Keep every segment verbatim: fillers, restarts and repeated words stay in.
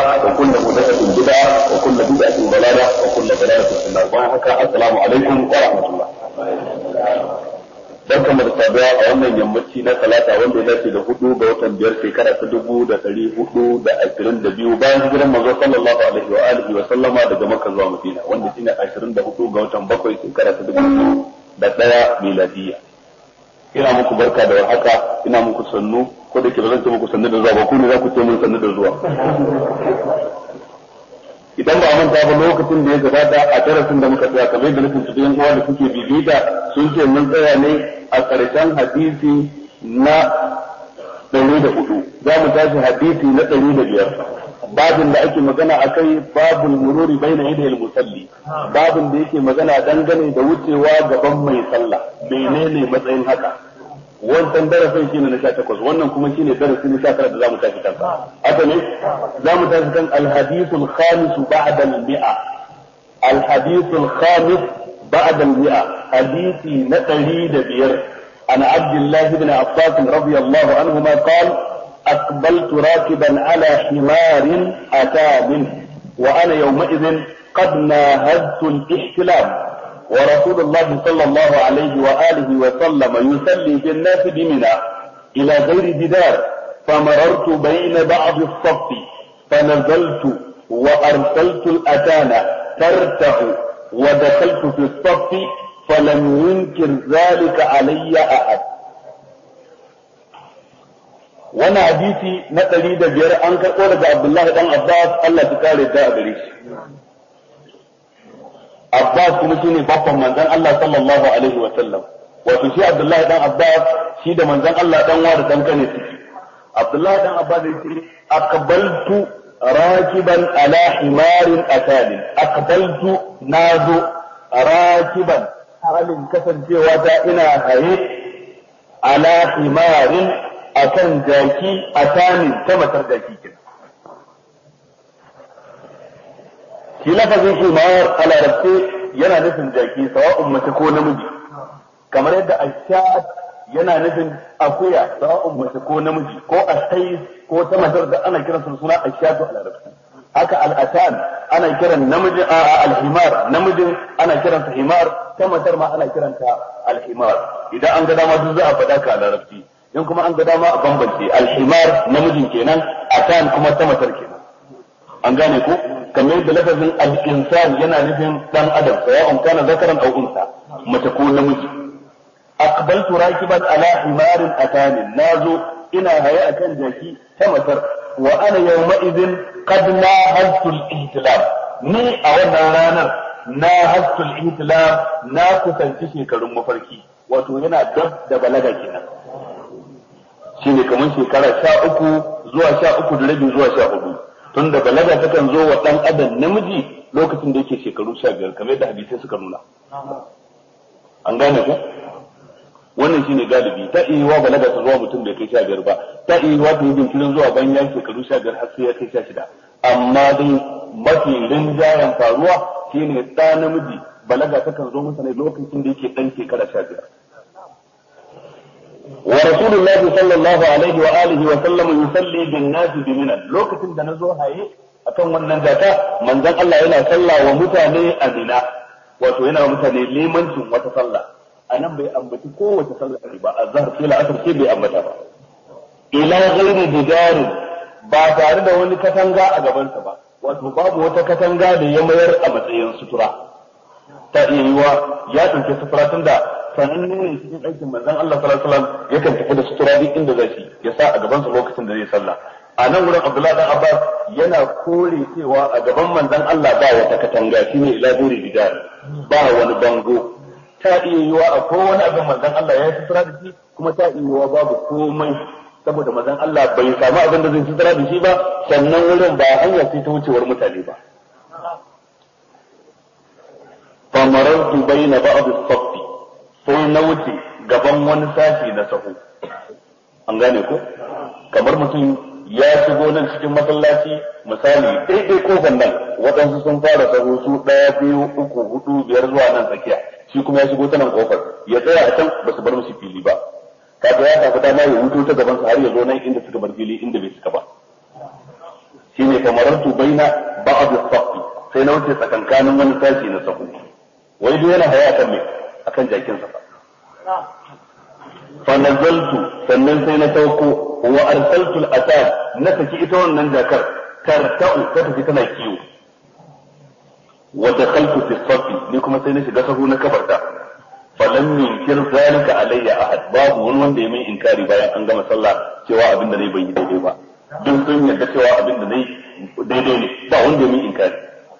وكل محدثة بدعة وكل بدعة ضلالة وكل ضلالة في النار. السلام عليكم ورحمة الله. barkan mu da sabuwa a wannan yammaci na talata wanda ya dace da hudu ga watan biyar shekara ta dubu da dari hudu da ashirin da biyu bayan hijiran manzo sallallahu alaihi wa alihi wa sallama daga Makka zuwa Madina wanda shine ashirin da hudu ga watan bakwai shekara ta dubu da daya miladiyya. Ina muku barka da warhaka, ina muku sannu ko da ke ba zan ce muku sannu da zuwa ba, ku ne za ku ce mun sannu da zuwa. Idan ba manta ba lokacin da ya gabata a darasin da muka tsaya kamar yadda nufin cikin uwa da kuke bibita sun ce mun tsaya ne a ƙarshen hadisi na ɗari da hudu za mu tashi hadisi na ɗari da biyar babin da ake magana a kai babul mururi baina yadayil musalli, babin da yake magana dangane da wucewa gaban mai sallah menene matsayin haka. Wancan darasin shine na sha takwas, wannan kuma shine darasi na sha tara da zamu tafi kansa. Haka ne zamu tafi kan al-hadithul khamis ba'da al-mi'a. Al-hadithul khamis ba'da al-mi'a, hadisi na ɗari da biyar. An Abdullah ibn Abbas radiyallahu anhuma qala aqbaltu rakiban ala himarin atabin wa ana yawma'idhin qad nahadtu al-ihtilam. ورسول الله صلى الله عليه وآله وسلم يصلي بالناس بمنى إلى غير جدار فمررت بين بعض الصف فنزلت وأرسلت الأتان ترتع ودخلت في الصف فلم ينكر ذلك علي أحد. وانا حديثي نتريد بير أنكر قولة عبد الله بن عباس الله تكالي الداء بريش. Abbas kuma shine babban manzon Allah sallallahu alaihi wa sallam, wato shi Abdullahi dan Abbas shi da manzon Allah dan wa da dan kane suke. Abdullahi dan Abbas yace aqbaltu rakiban ala himarin atani, aqbaltu nazo rakiban halin kasancewa ta ina haye ala himarin akan jaki atani ta matar jaki kenan. shi lafazin himar a larabce yana nufin jaki sawa'un mace ko namiji, kamar yadda ashat yana nufin akuya sawa'un mace ko namiji, ko asai ko ta matar da ana kiransa suna ashatu a larabce. Haka al'atan ana kiran namijin a alhimar, namijin ana kiransa himar, ta matar ma ana kiranta alhimar. Idan an ga dama duk za a faɗa ka a larabci, in kuma an ga dama a bambance alhimar namijin kenan, atan kuma ta matar kenan. An gane ko kamar yadda lafazin al-insan yana nufin dan adam sawa'un kana zakaran aw unsa, mace ko namiji. Aqbaltu rakiban ala himarin atanin, nazo ina haye akan jaki ta matar wa ana yawma idhin qad la hasul ihtilam, ni a wannan ranar na hasul ihtilam, na kusanci shekarun mafarki, wato yana dab da balaga kenan, shine kamar shekara sha uku zuwa sha uku da rabi zuwa sha hudu. tun da balaga takan zo wa ɗan adam namiji lokacin da yake shekaru sha biyar kamar yadda hadisai suka nuna. An gane ku? Wannan shine galibi, ta iya wa balaga ta zuwa mutum bai kai sha biyar ba, ta iya wa ta yi jinkirin zuwa bayan ya shekaru sha biyar har sai ya kai sha shida. Amma dai mafi rinjayen faruwa shine ɗa namiji balaga takan zo masa ne lokacin da yake ɗan shekara sha biyar. ورسول الله صلى الله عليه وآله وسلم يصلي بالناس بمنى لوكتين da nazo haye akan wannan zata manzon Allah yana sallah wa mutane a Mina, wato yana wa mutane limancin wata sallah. Anan bai ambaci kowace sallah ba, azhar sai la'asar sai bai ambata ba. Ila ghairi bidarin, ba tare da wani katanga a gabansa ba, wato babu wata katanga da ya mayar a matsayin sutura. Ta iya yiwa ya ɗauke sutura tunda sananne ne cikin aikin manzon Allah sallallahu alaihi wasallam yakan tafi da sutura duk inda zai shi ya sa a gaban sa lokacin da zai sallah. A nan wurin Abdullahi dan Abbas yana kore cewa a gaban manzon Allah ba wata katanga shine ila duri bidar, ba wani bango. Ta iya yiwa akwai wani abin manzon Allah ya sutura da shi, kuma ta iya yiwa babu komai saboda manzon Allah bai samu abin da zai sutura da shi ba, sannan wurin ba hanya sai ta wucewar mutane ba. Famarartu bayna ba'd as-saff, sai na wuce gaban wani sashi na sahu. An gane ko kamar mutum ya shigo nan cikin masallaci misali daidai kofar nan waɗansu sun fara sahu su ɗaya biyu uku hudu biyar zuwa nan tsakiya, shi kuma ya shigo ta nan kofar ya tsaya a can ba su bar musu fili ba, kaga ya tafi dama ya wuto ta gaban su har ya zo nan inda suka bar fili inda bai suka ba. shine famarartu baina ba'd as-safi sai na wuce tsakankanin wani sashi na sahu wai duk yana haya kan me akan jakin sa fa nazaltu sannan sai na sauko wa arsaltu al-asad na saki ita wannan jakar tarta'u ta tafi tana kiwo wa dakhaltu fi as-safi ni kuma sai na shiga sahu na kabarta falam yunkir zalika alayya ahad babu wani wanda ya mai inkari bayan an gama sallah cewa abin da nayi ban yi daidai ba duk sun yarda cewa abin da nayi daidai ne ba wanda ya mai inkari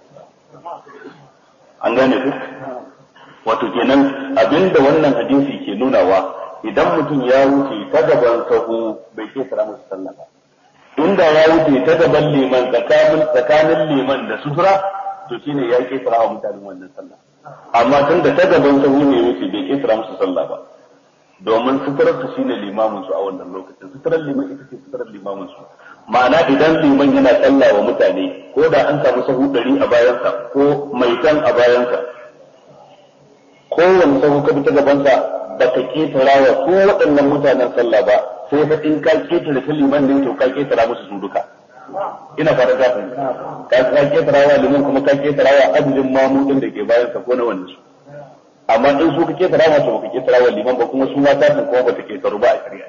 an gane ku wato kenan abinda wannan hadisi ke nunawa idan mutum ya wuce ta gaban sahu bai ke tsara masa sallah ba inda ya wuce ta gaban liman tsakanin tsakanin liman da sutura to shine ya ke tsara wa mutanen wannan sallah amma tun da ta gaban sahu ne wuce bai ke tsara musu sallah ba domin suturar su shine limamin su a wannan lokacin suturar liman ita ce suturar limamin su ma'ana idan liman yana tsalla wa mutane ko da an samu sahu ɗari a bayansa ko mai tan a bayansa kowane sahu ka bi ta gabansa ba ka ketara wa ko waɗannan mutanen sallah ba sai fa in ka ketara ta liman ne to ka ketara musu su duka ina fara ka fahimta ka ka ketara wa liman kuma ka ketara wa adadin mamudin da ke bayansa ko na wannan su amma in su ka ketara wa to ba ka ketara wa liman ba kuma su ma ta san kuma ba ta ketaru ba a shari'a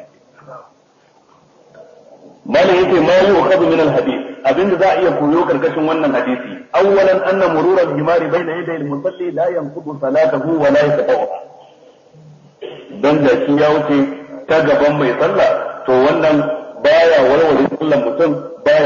malam yake ma yi ukhadu min al-hadith abinda za a iya koyo karkashin wannan hadisi awwalan anna murura al-himari bayna yaday al-musalli la yanqudu salatahu wa la yaqta'u dan da shi ya wuce ta gaban mai sallah to wannan baya warware sallan mutum baya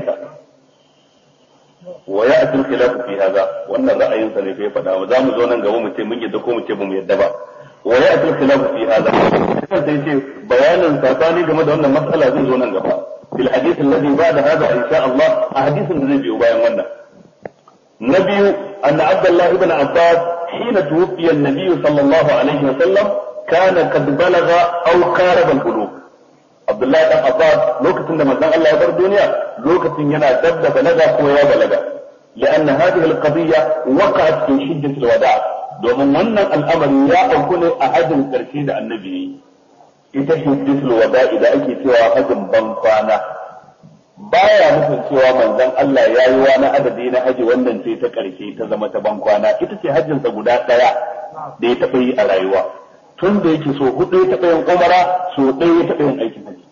wa ya'ti al-khilaf fi hadha wannan ra'ayin sa ne fa fada za mu zo nan gaba mu ce mun yadda ko mu ce ba mu yadda ba wa ya'ti al-khilaf fi hadha sai ce bayanin sabani game da wannan mas'ala zai zo nan gaba fil hadith alladhi ba'da hadha insha Allah a hadisin da zai biyo bayan wannan nabiyu anna Abdullah ibn Abbas hina tuwfiya an-nabiy sallallahu alaihi wa sallam kana qad balagha aw qaraba al-bulugh Abdullah ibn Abbas lokacin da manzon Allah ya bar duniya lokacin yana dabda balaga ko ya balaga لأن هذه القضية وقعت في شدة الوداع domin wannan al'amari ya auku ne a hajjin ƙarshe da annabi ita hujjatul wada'i da ake cewa hajjin ban kwana baya nufin cewa manzon Allah ya yi wani adadi na haji wannan ce ta ƙarshe ta zama ta ban kwana ita ce hajjin sa guda ɗaya da ya taɓa yi a rayuwa tun da yake so hudu ya taɓa yin umara so ɗaya ya taɓa yin aikin haji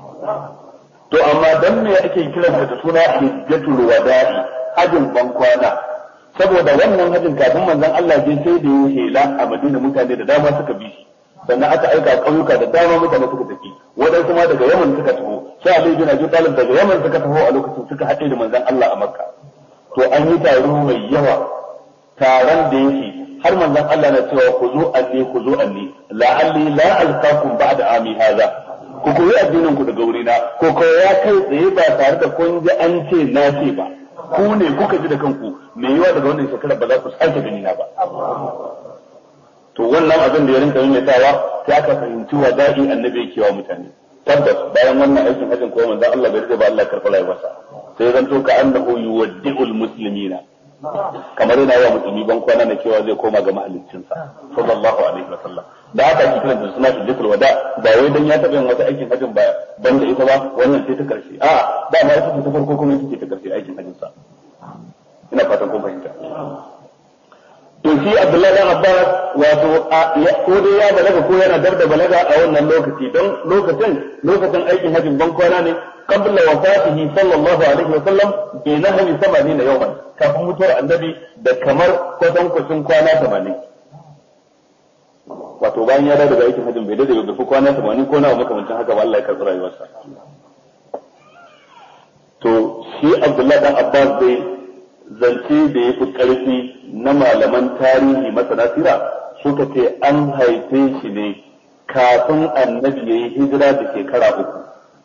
to amma dan me ake kiransa da suna hujjatul wada'i hajjin ban kwana saboda wannan hajjin kafin manzon Allah je sai da yi hela a Madina mutane da dama suka bi shi sannan aka aika ƙauyuka da dama mutane suka tafi wadansu ma daga Yaman suka taho sai Ali bin Abi Talib daga Yaman suka taho a lokacin suka haɗe da manzon Allah a Makka to an yi taro mai yawa taron da yake har manzon Allah na cewa ku zo anni ku zo anni la'alli la alqakum ba'da ami hadha ku koyi addinin ku daga wurina ko ko ya kai tsaye ba tare da kun ji an ce na ce ba ku ne kuka ji da kanku me yawa daga wannan shekarar ba za ku sake gani na ba to wannan abin da ya rinka yin tawa sai aka fahimci wa da'i annabi yake wa mutane tabbas bayan wannan aikin hajjin ko manzo Allah bai rike ba Allah karɓa rayuwarsa sai zan to ka annahu yuwaddi'ul muslimina kamar yana yawa musulmi ban kwana na cewa zai koma ga mahaliccinsa sallallahu alaihi wa sallam da haka ake kiran da suna hajjatul wada ba wai dan ya taɓa yin wata aikin hajjin ba ban da ita ba wannan sai ta karshe a da ma ita ta farko kuma ita ce ta karshe aikin hajjin sa ina fatan kun fahimta to shi Abdullahi dan Abbas wato ko dai ya balaga ko yana dar da balaga a wannan lokaci don lokacin lokacin aikin hajjin ban kwana ne qabla wafatihi sallallahu alaihi wa sallam bi nahwi sab'ina yawman kafin mutuwar annabi da kamar kwatan kwacin kwana tamanin wato bayan ya dawo daga aikin hajjin bai dade bai fi kwana tamanin ko nawa makamancin haka ba Allah ya karɓi rayuwarsa to shi Abdullahi dan Abbas dai zance da ya fi ƙarfi na malaman tarihi masana sira suka ce an haife shi ne kafin annabi ya yi hijira da shekara uku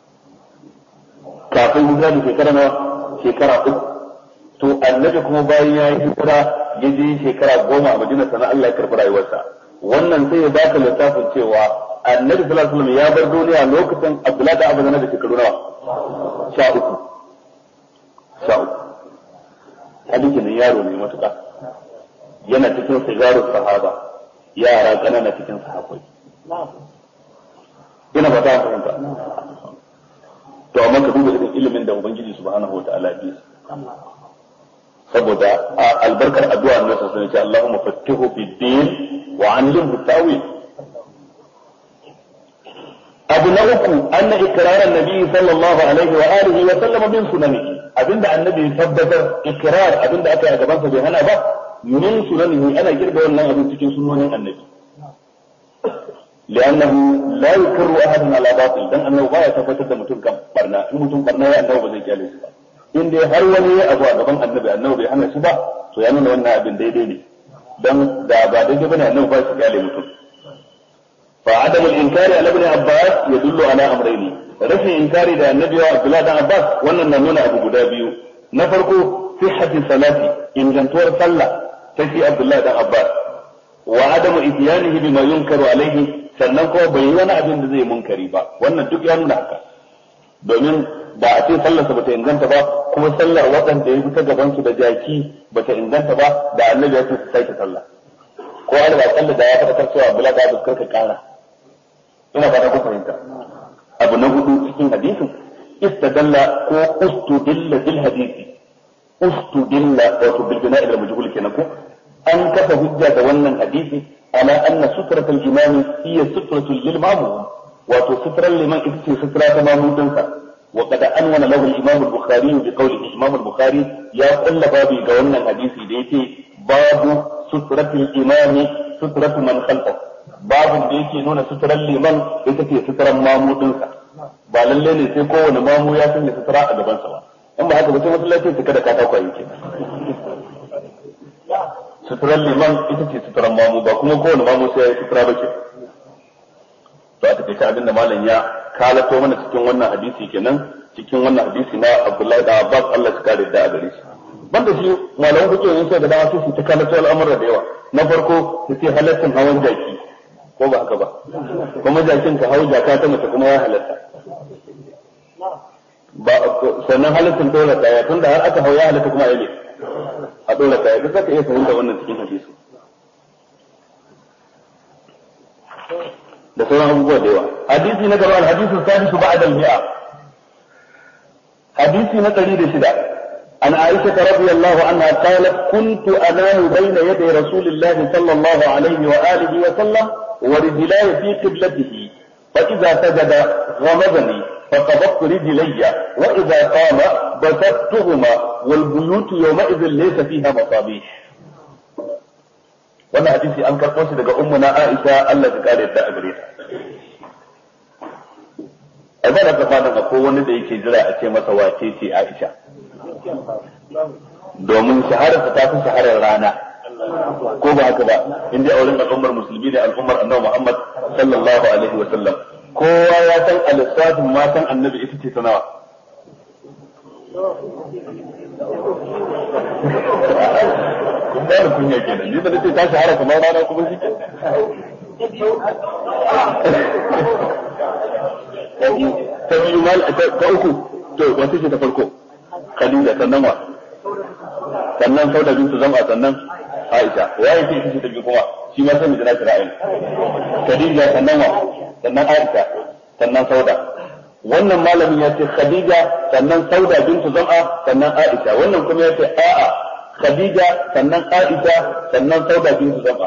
kafin hijira da shekara na shekara uku to annabi kuma bayan ya yi hijira ya je shekara goma a Madina sannan Allah ya karɓi rayuwarsa wannan sai ya baka littafin cewa annabi sallallahu alaihi wasallam ya bar duniya lokacin Abdullahi da Abu da shekaru nawa sha uku sha uku hadisin yaro ne matuƙa yana cikin sigarun sahaba yara ƙanana cikin sahabbai ina ba ta fahimta to amma ka duba irin ilimin da ubangiji subhanahu wataala ya yi saboda albarkar addu'a na sa sun ce Allahumma fattihu fid din wa 'allimhu ta'wil. abu na uku anna ikrarar nabi sallallahu alaihi wa alihi wa sallam min sunanihi abinda annabi tabbatar ikrar abinda aka yi a gaban sa bai hana ba min sunanihi ana kirga wannan abin cikin sunnonin annabi li'annahu la yukru ahadan ala batil dan annabi baya tabbatar da mutum kan barna in mutum barna ya annabi ba zai kyale shi ba in dai har wani ya abu a gaban annabi annabi bai hana shi ba to ya nuna wannan abin daidai ne dan da ba daidai bane annabi ba shi kyale mutum فعدم الإنكار على ابن عباس يدل على أمرين رفع إنكاري ده النبي وعبد الله بن عباس وأن نمونا أبو قدابيو نفرقه صحة الصلاة إن جنتور صلى تشي عبد الله بن عباس وعدم إتيانه بما ينكر عليه سننكو بيوانا أبن زي منكري با وأن الدك يانونا حكا domin ba a ce sallarsa bata inganta ba kuma sallar waɗanda ya fita gabansu da jaki bata inganta ba da annabi ya ce su sake sallah ko an ba sallar da ya fata cewa bula da fuskar ka kara ina ba ta ku fahimta abu na hudu cikin hadisin istadalla ko ustudilla bil hadisi ustudilla wato bil bina'i al majhul kenan ko an kafa hujja da wannan hadisi ala anna sutratul imami hiya sutratul lil ma'mum wato sutral liman ita ce sutra ta mamudin sa wa qad anwana lahu al imam al bukhari bi qawli imam al bukhari ya kulla babi ga wannan hadisi da yake babu sutratul imami sutratu man khalfa babin da yake nuna suturan liman ita ce suturan mamudinsa ba lalle ne sai kowane mamu ya sanya sutura a gabansa ba in ba haka ba sai masallaci su kada katako yake suturan liman ita ce suturan mamu ba kuma kowane mamu sai ya sutura ba ke to a take abin da malam ya kalato mana cikin wannan hadisi kenan cikin wannan hadisi na Abdullahi da Abbas Allah ya kare da a gare shi banda shi malaman fiqh ne sai da dama su ta kalato al'amura da yawa na farko su ce halaccin hawan jaki ko ba haka ba kuma jakin ka hau jaka ta mace kuma ya halatta ba sannan halaccin dole daya tunda har aka hau ya halatta kuma ya ne a dole daya duk zaka iya fahimta wannan cikin hadisi da sauran abubuwa da yawa hadisi na gaba al-hadisu sadisu ba'da al-mi'a hadisi na ɗari da shida عن عائشة رضي الله عنها قالت كنت أنام بين يدي رسول الله صلى الله عليه وآله وسلم ورجلاي في قبلته فإذا سجد غمزني فقبضت رجلي وإذا قام بسطتهما والبيوت يومئذ ليس فيها مصابيح. وانا حديثي أنكر قوسي لك أمنا عائشة التي قالت تأبريها أبدا كفانا أقول ندعي كجراء أتيما سواتيتي عائشة domin shahararsa ta fi shaharar rana ko ba haka ba inda auren al'ummar musulmi da al'ummar annabi Muhammad sallallahu alaihi wa sallam kowa ya san al-safin matan annabi ita ce ta nawa kun ba da kunya kenan ni da nace ta shahara kamar rana kuma shi ta biyu mal ta uku to wata ce ta farko Khadija sannan wa sannan Sauda bintu Zam'a sannan Aisha waye ce ita ta biyu kuma shi ma sai mu jira ra'ayin Khadija sannan wa sannan Aisha sannan Sauda wannan malamin ya ce Khadija sannan Sauda bintu Zam'a sannan Aisha wannan kuma ya ce a'a Khadija sannan Aisha sannan Sauda bintu Zam'a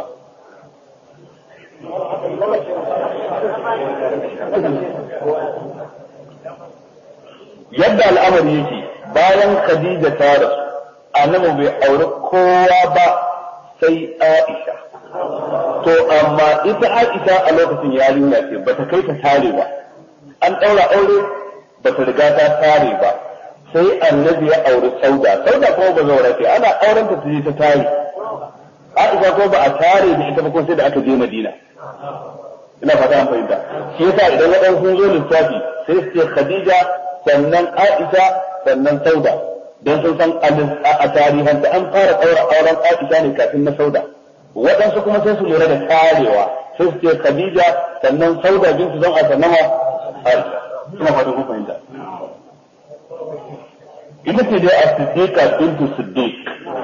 yadda al'amari yake bayan Khadija ta rasu annabi bai aure kowa ba sai Aisha to amma ita Aisha a lokacin yarinya ce bata kai ta tare ba an daura aure bata riga ta tare ba sai annabi ya aure Sauda Sauda kuma ba zaura ce ana auren ta ta tare Aisha ko ba a tare da ita ba ko sai da aka je Madina ina fata an fahimta shi yasa idan wadan sun zo lissafi sai su ce Khadija sannan Aisha sannan Sauda don sun san a tarihan da an fara ɗaura auren Aisha ne kafin na Sauda waɗansu kuma sai su lura da karewa sai su ce Khadija sannan Sauda bintu Zam'a sannan Aisha ina fata kun fahimta ita ce dai as-Siddiqa bintu Siddiq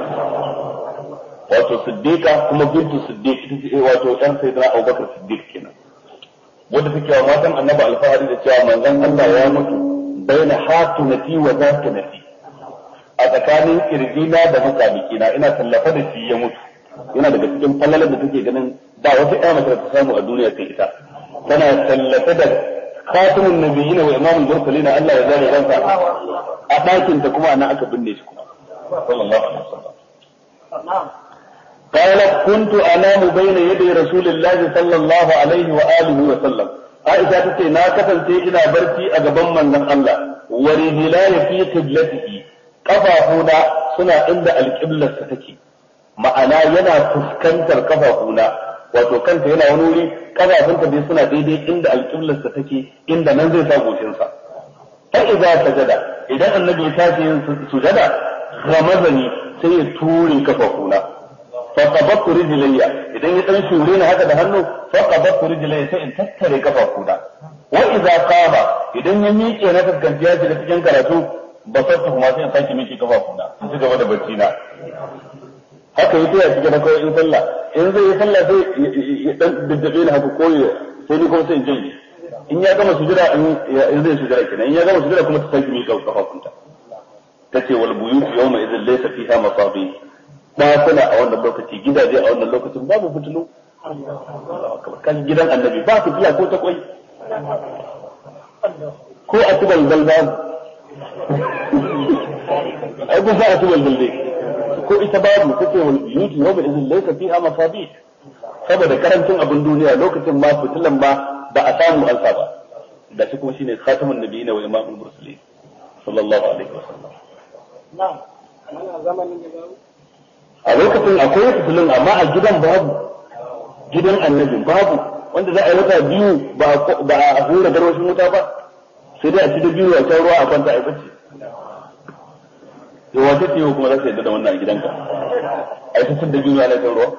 wato Siddiqa kuma bintu Siddiq ita ce wato ɗan Sayyidina Abubakar Siddiq kenan wanda take wa matan Annabi alfahari da cewa manzon Allah ya mutu baina hatunati wa zatunati a tsakanin kirjina da mukamikina ina tallafa da shi ya mutu. Yana daga cikin fallalar da take ganin ba wata ƴa mace ta samu a duniya sai ita. Tana tallafa da khatamun nabiyyin wa imamul mursalin Allah ya zare ransa a ɗakin ta kuma nan aka binne shi kuma sallallahu alaihi wasallam. قالت كنت أنام بين يدي رسول الله صلى الله عليه وآله وسلم. عائشة تقول نا كفنتي إلى برتي أجبن من الله ورجلاي في قبلته قفافونا سنا عند القبلة ستكي ma'ana yana fuskantar kafafuna wato kanta yana wani wuri kafafunta dai suna daidai inda alƙiblarsa take inda nan zai sa goshinsa fa idza sajada idan annabi ya tashi yin sujada ramazani sai ya ture kafafuna fa qabattu rijlayya idan ya dan shure ni haka da hannu fa qabattu rijlayya sai in tattare kafafuna wa idza qama idan ya miƙe na fuskanci ya shiga cikin karatu ba sai kuma sai in sake miƙe kafafuna su gaba da barci na haka yi ya shiga na kawai in sallah in zai yi sallah sai ya dan daddabe ni haka koyi sai ni kuma sai in janye in ya gama sujura in zai sujura kenan in ya gama sujura kuma ta sake miƙa kafafunta tace wal buyut yawma idhil laysa fiha masabi dakuna a wannan lokaci gidaje a wannan lokacin babu fitilu kan gidan annabi ba fitila ko ta kwai ko a tubal balbal ai ba a tubal balbal ko ita babu take wal buyut yawma idhil laysa fiha masabi saboda karancin abin duniya lokacin ma fitilan ba ba a samu alfa ba da shi kuma shine khatamun nabiyina wa imamul mursalin sallallahu alaihi wasallam na'am ana zamanin da babu a lokacin akwai fitilun amma a gidan babu gidan annabi babu wanda za a yi wata biyu ba ba a hura garwashin wuta ba sai dai a ci da biyu a ruwa a kwanta a bacci yau wata ce kuma za ka yadda da wannan a gidanka a yi ta da biyu a laifin ruwa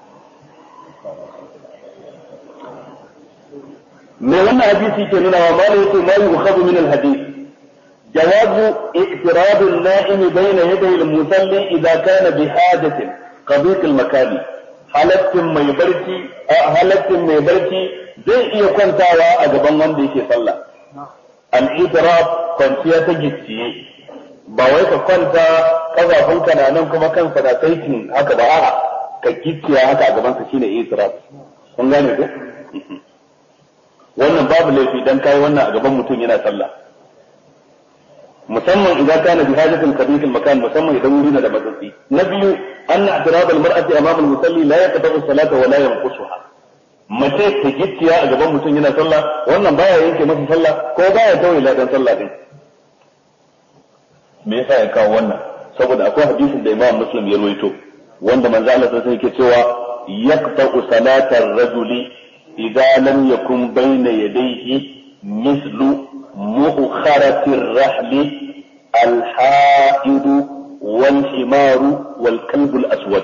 mai wannan hadisi ke nuna wa malai yake ma yukhadhu min al-hadith jawazu i'tirad an-na'im bayna yaday al-musalli idha kana bi hajatin qadiq al-makani halatin mai barci halatin mai barci zai iya kwantawa a gaban wanda yake sallah al-i'tirad kwanciya ta gicciye ba wai ka kwanta kafafunka na nan kuma kansa na saitin haka ba a'a ka gicciya haka a gaban sa shine i'tirad kun gane ko wannan babu laifi dan kai wannan a gaban mutum yana sallah musamman idan kana bi hajatin kabir makan musamman idan wuri na da matsatsi na biyu anna i'tirad al-mar'ati amama al-musalli la yaqta'u salata wa la yanqusuha mace ta gicciya a gaban mutum yana sallah wannan baya yanke masa sallah ko baya tauye ladan sallah din me yasa ya kawo wannan saboda akwai hadisin da Imam Muslim ya rawaito wanda manzo Allah sai yake cewa yaqta'u salatar rajuli إذا لم يكن بين يديه مثل مؤخرة الرحل الحائض والحمار والكلب الأسود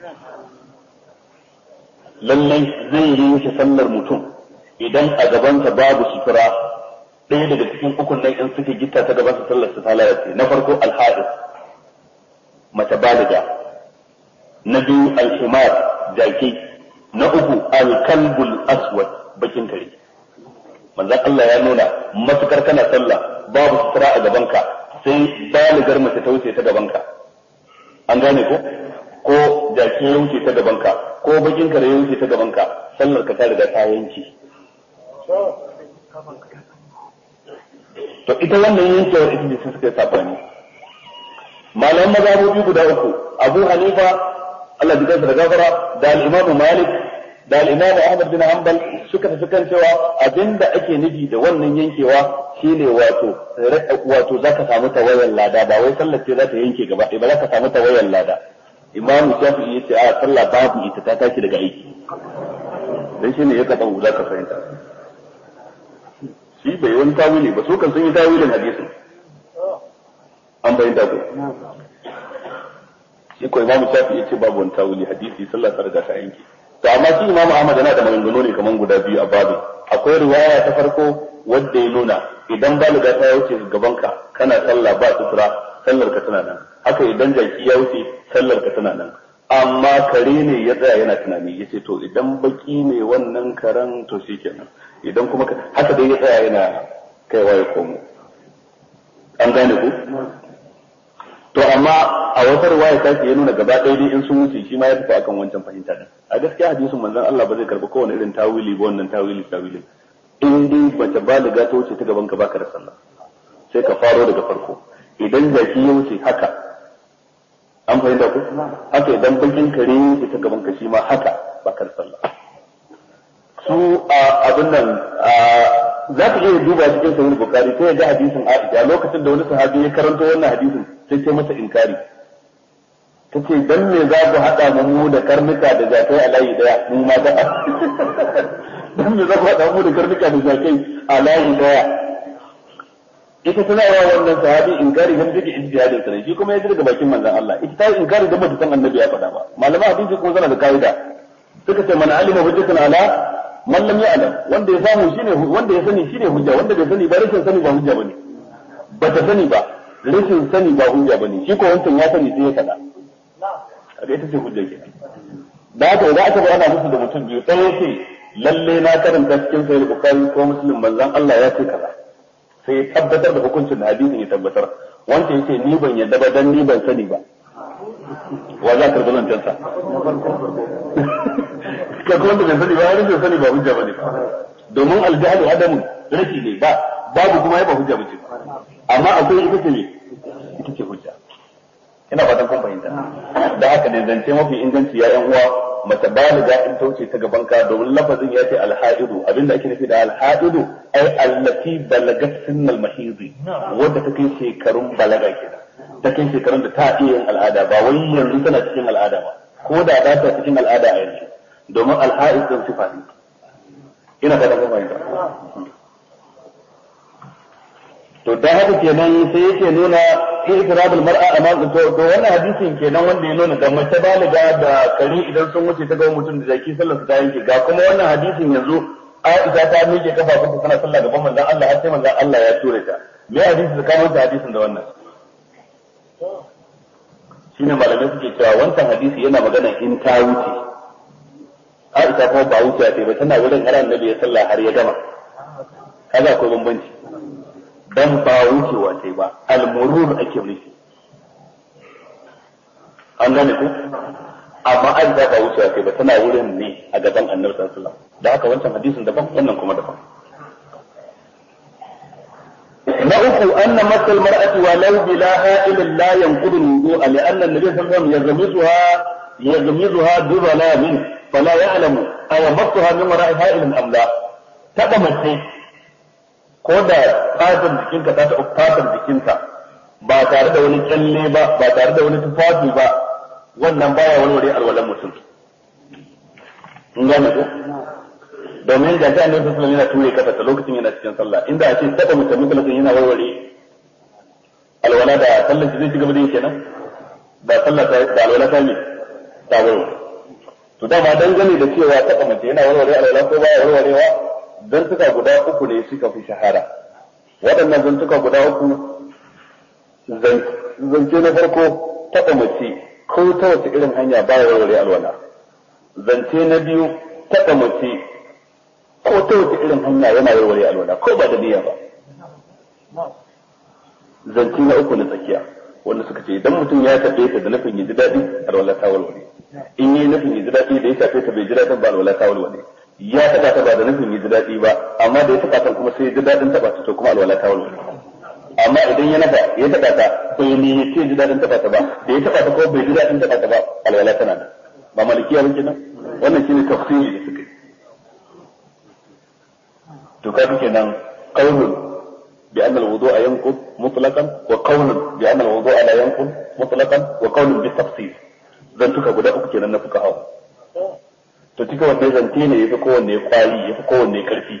lallai zai yi shi sallar mutum idan a gabansa babu sutura ɗaya daga cikin ukun nan in suke gitta ta gabansa sallar su ta lalace na farko alhadis mace baliga na biyu alhimar jaki na uku alkalbul aswad bakin kare manzon Allah ya nuna matukar kana sallah babu sutura a gabanka sai baligar mace ta wuce ta gabanka an gane ko ko jaki ya wuce ta gabanka ko bakin kare ya wuce ta gabanka sallar ka ta riga ta yanki to ita wannan yankewar ita ce suka yi sabani malaman mazhabobi guda uku Abu Hanifa Allah ya kansa da gafara da al-Imam Malik da al-Imam Ahmad bin Hanbal suka tafi kan cewa abinda ake nufi da wannan yankewa shine wato wato zaka samu tawayan lada ba wai sallar ce za ta yanke gaba ɗaya ba zaka samu tawayan lada Imam Shafi'i yace a sallah babu ita ta tashi daga aiki dan shine ya kafa zaka fahimta shi bai wani tawili ba su kan sun yi tawilin hadisin an bayyana ko shi ko Imam Shafi yace babu wani tawili hadisi sallah ta riga ta yanke to amma shi Imam Ahmad yana da maganganu ne kaman guda biyu a babu akwai riwaya ta farko wanda ya nuna idan baliga ta wuce gabanka kana sallah ba sutura sallar ka tana nan haka idan jaki ya wuce sallar ka tana nan amma kare ne ya tsaya yana tunani yace to idan baki ne wannan karan to shikenan idan kuma haka dai ya tsaya yana kaiwa ya komo an gane ku to amma a wata riwaya ta ce ya nuna gaba ɗaya dai in sun wuce shi ma ya tafi akan wancan fahimta din a gaskiya hadisin manzon Allah ba zai karba kowane irin tawili ba wannan tawili tawili in dai bace baliga ta wuce ta gaban ka baka da sallah sai ka faro daga farko idan jaki ya wuce haka an fahimta ku haka idan bakin kare ya ta gaban ka shi ma haka baka da sallah su abin nan za ka iya duba cikin sahih bukhari sai ga hadisin Aisha lokacin da wani sahabi ya karanto wannan hadisin sai ce masa inkari tace dan me za ku hada mu da karnuka da zakai a layi daya mu ma da dan me za ku hada mu da karnuka da zakai a layi daya ita tana yawa wannan sahabi inkari dan take ijtihadin sa shi kuma ya ji daga bakin manzon Allah ita ta inkari da mutum annabi ya faɗa ba malama hadisi kuma suna da kaida suka ce man alima hujjatan ala man lam ya'lam wanda ya samu shine wanda ya sani shine hujja wanda bai sani ba rashin sani ba hujja bane ba ta sani ba rashin sani ba hujja bane shi ko wancan ya sani sai ya kada kaga ita ce hujja ke da haka idan aka bayana musu da mutum biyu sai yace lalle na karanta cikin sahih bukhari ko muslim manzon Allah ya ce kaza sai ya tabbatar da hukuncin da hadisin ya tabbatar wancan yace ni ban yadda ba dan ni ban sani ba wa za ka rubuta sa ka ko wanda bai sani ba wani bai sani ba hujja bane domin aljahlu adamu rashi ne ba babu kuma ya ba hujja bace amma akwai ita ce ne ita ce hujja ina fatan kun fahimta da haka ne zance mafi inganci ya yan uwa mace baliga in tauce ta gaban ka domin lafazin ya ce alhaidu abinda ake nufi da alhaidu ai allati balagat sinnal mahizi wanda ta kai shekarun balaga kenan ta kai shekarun da ta iya yin al'ada ba wai yanzu tana cikin al'ada ba ko da ba ta cikin al'ada a yanzu domin alha'id din sifa ne ina fata kuma ita to dan haka kenan sai yake nuna ikrabul mar'a amam to to wannan hadisin kenan wanda ya nuna da mace baliga da kare idan sun wuce ta ga mutum da jaki sallar su ta yanke ga kuma wannan hadisin yanzu Aisha ta miƙe kafafunta tana sallah gaban manzon Allah har sai manzon Allah ya ture ta me hadisi da kamar hadisin da wannan shine malamai suke cewa wancan hadisi yana magana in ta wuce Aisha kuma ba wuce ta ba tana wurin har annabi ya sallah har ya gama kaga akwai bambanci dan ba wucewa ta ba al-murur ake nufi an gane ku amma Aisha ba wucewa ta ba tana wurin ne a gaban annabi sallallahu alaihi wasallam da haka wancan hadisin daban wannan kuma daban na uku anna masal mar'ati wa law bila ha'il la yanqudu al-wudu'a li anna an-nabiy sallallahu alaihi wasallam yazmizuha yazmizuha bi dhalamin fala ya'lamu ay massaha min wara'i ha'il am la tada mace ko da fatan jikinka ta ta fatan jikinka ba tare da wani kyalle ba ba tare da wani tufafi ba wannan baya walwale alwalan mutum in gane ko domin da ta annabi sallallahu alaihi wasallam yana ture kasa ta lokacin yana cikin sallah inda a ce tada mutum mutum yana walwale alwala da sallar shi zai ci gaba da yin kenan ba sallah da alwala ta ne ta walwale to dama dangane da cewa tada mutum yana walwale alwala ko baya walwalewa zantuka guda uku ne suka fi shahara waɗannan zantuka guda uku zance na farko taɓa mace ko ta wace irin hanya ba ya warware alwala zance na biyu taɓa mace ko ta wace irin hanya yana warware alwala ko ba da niyya ba zance na uku na tsakiya wanda suka ce idan mutum ya taɓe ta da nufin ya ji daɗi alwala ta warware in yi nufin ya ji daɗi da ya taɓe ta bai ji daɗin ba alwala ta warware ya taba ta ba da nufin ya ji daɗi ba amma da ya taba ta kuma sai ya ji daɗin taba ta to kuma alwala ta wani amma idan ya nafa ya taba ta bai ne ya ce ji daɗin taba ta ba da ya taba ta kuma bai ji daɗin taba ta ba alwala tana da ba malikiya ba kenan wannan shine tafsiri da suka yi to kaga kenan qaulun bi anna al-wudu'a yanqud mutlaqan wa qaulun bi anna al-wudu'a la yanqud mutlaqan wa qaulun bi tafsir zan tuka guda uku kenan na fuqaha to cika wanne zance ne yafi kowanne kwari yafi kowanne karfi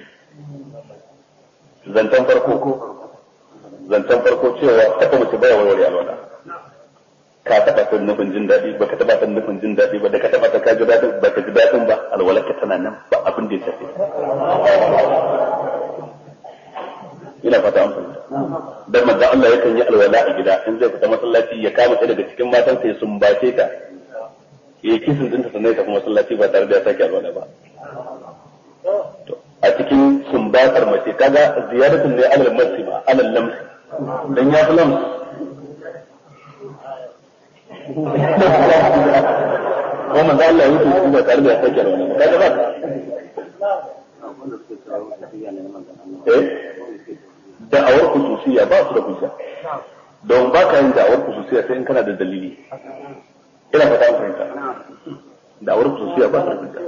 zantan farko ko zantan farko cewa taka mace baya warware alwala ka taba ta nufin jin daɗi ba ka taba ta nufin jin daɗi ba da ka taba ta ka ji daɗin ba ka ji daɗin ba alwala ka tana nan ba abin da ya tafi ina fata an fahimta dan manzo Allah yakan yi alwala a gida in zai fita masallaci ya kama ɗaya daga cikin matansa ya sumbace ta ya kisin dinta sannan ta kuma masallaci ba tare da ya sake alwala ba a cikin sumbatar mace kaga ziyaratun ne alal marsi ba alal lamsi dan ya fi lam ko manzo Allah ya yi ba tare da ya sake rawa ba kaga ba eh da'awar khususiyya ba su da hujja don ba ka yin da'awar khususiyya sai in kana da dalili ina fata an fahimta da'awar khususiyya ba su da hujja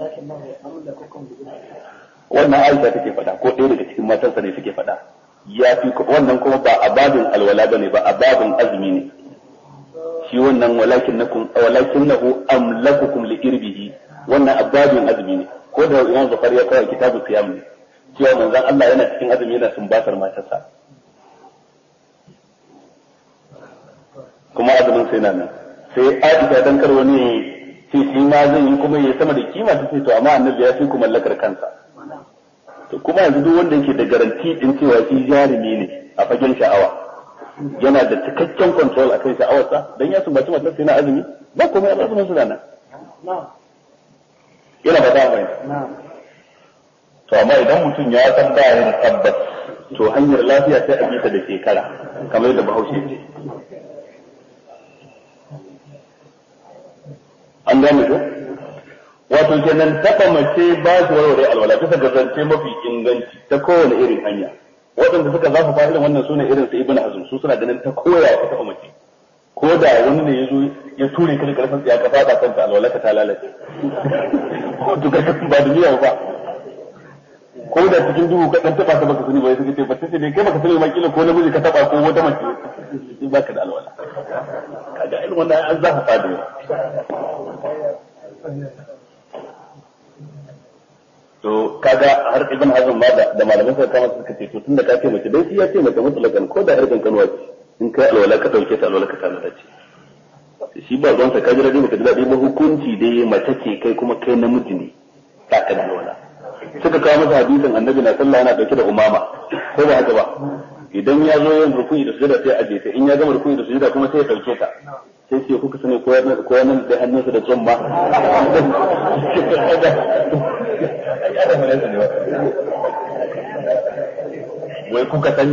wannan Aisha take faɗa ko ɗaya daga cikin matansa ne suke faɗa ya fi wannan kuma ba a babin alwala bane ba a babin azumi ne shi wannan walakin nakum walakin nahu amlakukum li irbihi wannan a babin azumi ne ko da Imam Bukhari ya kawo kitabu siyam ne cewa manzon Allah yana cikin azumi yana sumbatar matarsa kuma azumin sai nan sai Aisha dan kar wani ce shi ma zai yi kuma ya sama da kima ta ce to amma annabi ya fi ku mallakar kansa to kuma yanzu duk wanda yake da garanti din cewa shi jarumi ne a fagen sha'awa yana da cikakken control akan sha'awarsa dan ya sumbaci matar sai na azumi ba kuma ya azumin su nan yana ba ta mai to amma idan mutum ya san ba ya da tabbas to hanyar lafiya sai a bita da shekara kamar yadda Bahaushe ce an gane ko wato kenan taba mace ba su warware alwala bisa ga zance mafi inganci ta kowane irin hanya waɗanda suka zafa fa irin wannan sune irin su Ibn Hazm su suna ganin ta koya ta taba mace ko da wani ne yazo ya ture ka da karfin ya ka fada kanka alwala ka ta lalace ko to ka ba duniya ba ko da cikin duhu ka dan taba ta baka sani ba sai ce bace ne kai baka sani ma kila ko namiji ka taba ko wata mace sai baka da alwala kaga irin wannan an zafa fa da to kaga har Ibn Hazm ma da, da malaman sa kama suka ce to tunda ka ce mace dai shi ya ce mace mutlakan ko da harkan kanwa ce in kai alwala ka dauke ta alwala ka tana da ce shi ba zan sa ka jira dai maka da ba hukunci dai mace ce kai kuma kai namiji ne ka ka da alwala suka kawo masa hadisin annabi na sallah yana dauke da umama ko ba haka ba idan ya zo yin ruku'i da sujada sai aje ta in ya gama ruku'i da sujada kuma sai ya dauke ta sai ce kuka sani ko yana ko yana da hannunsa da tsumma wai kuka sani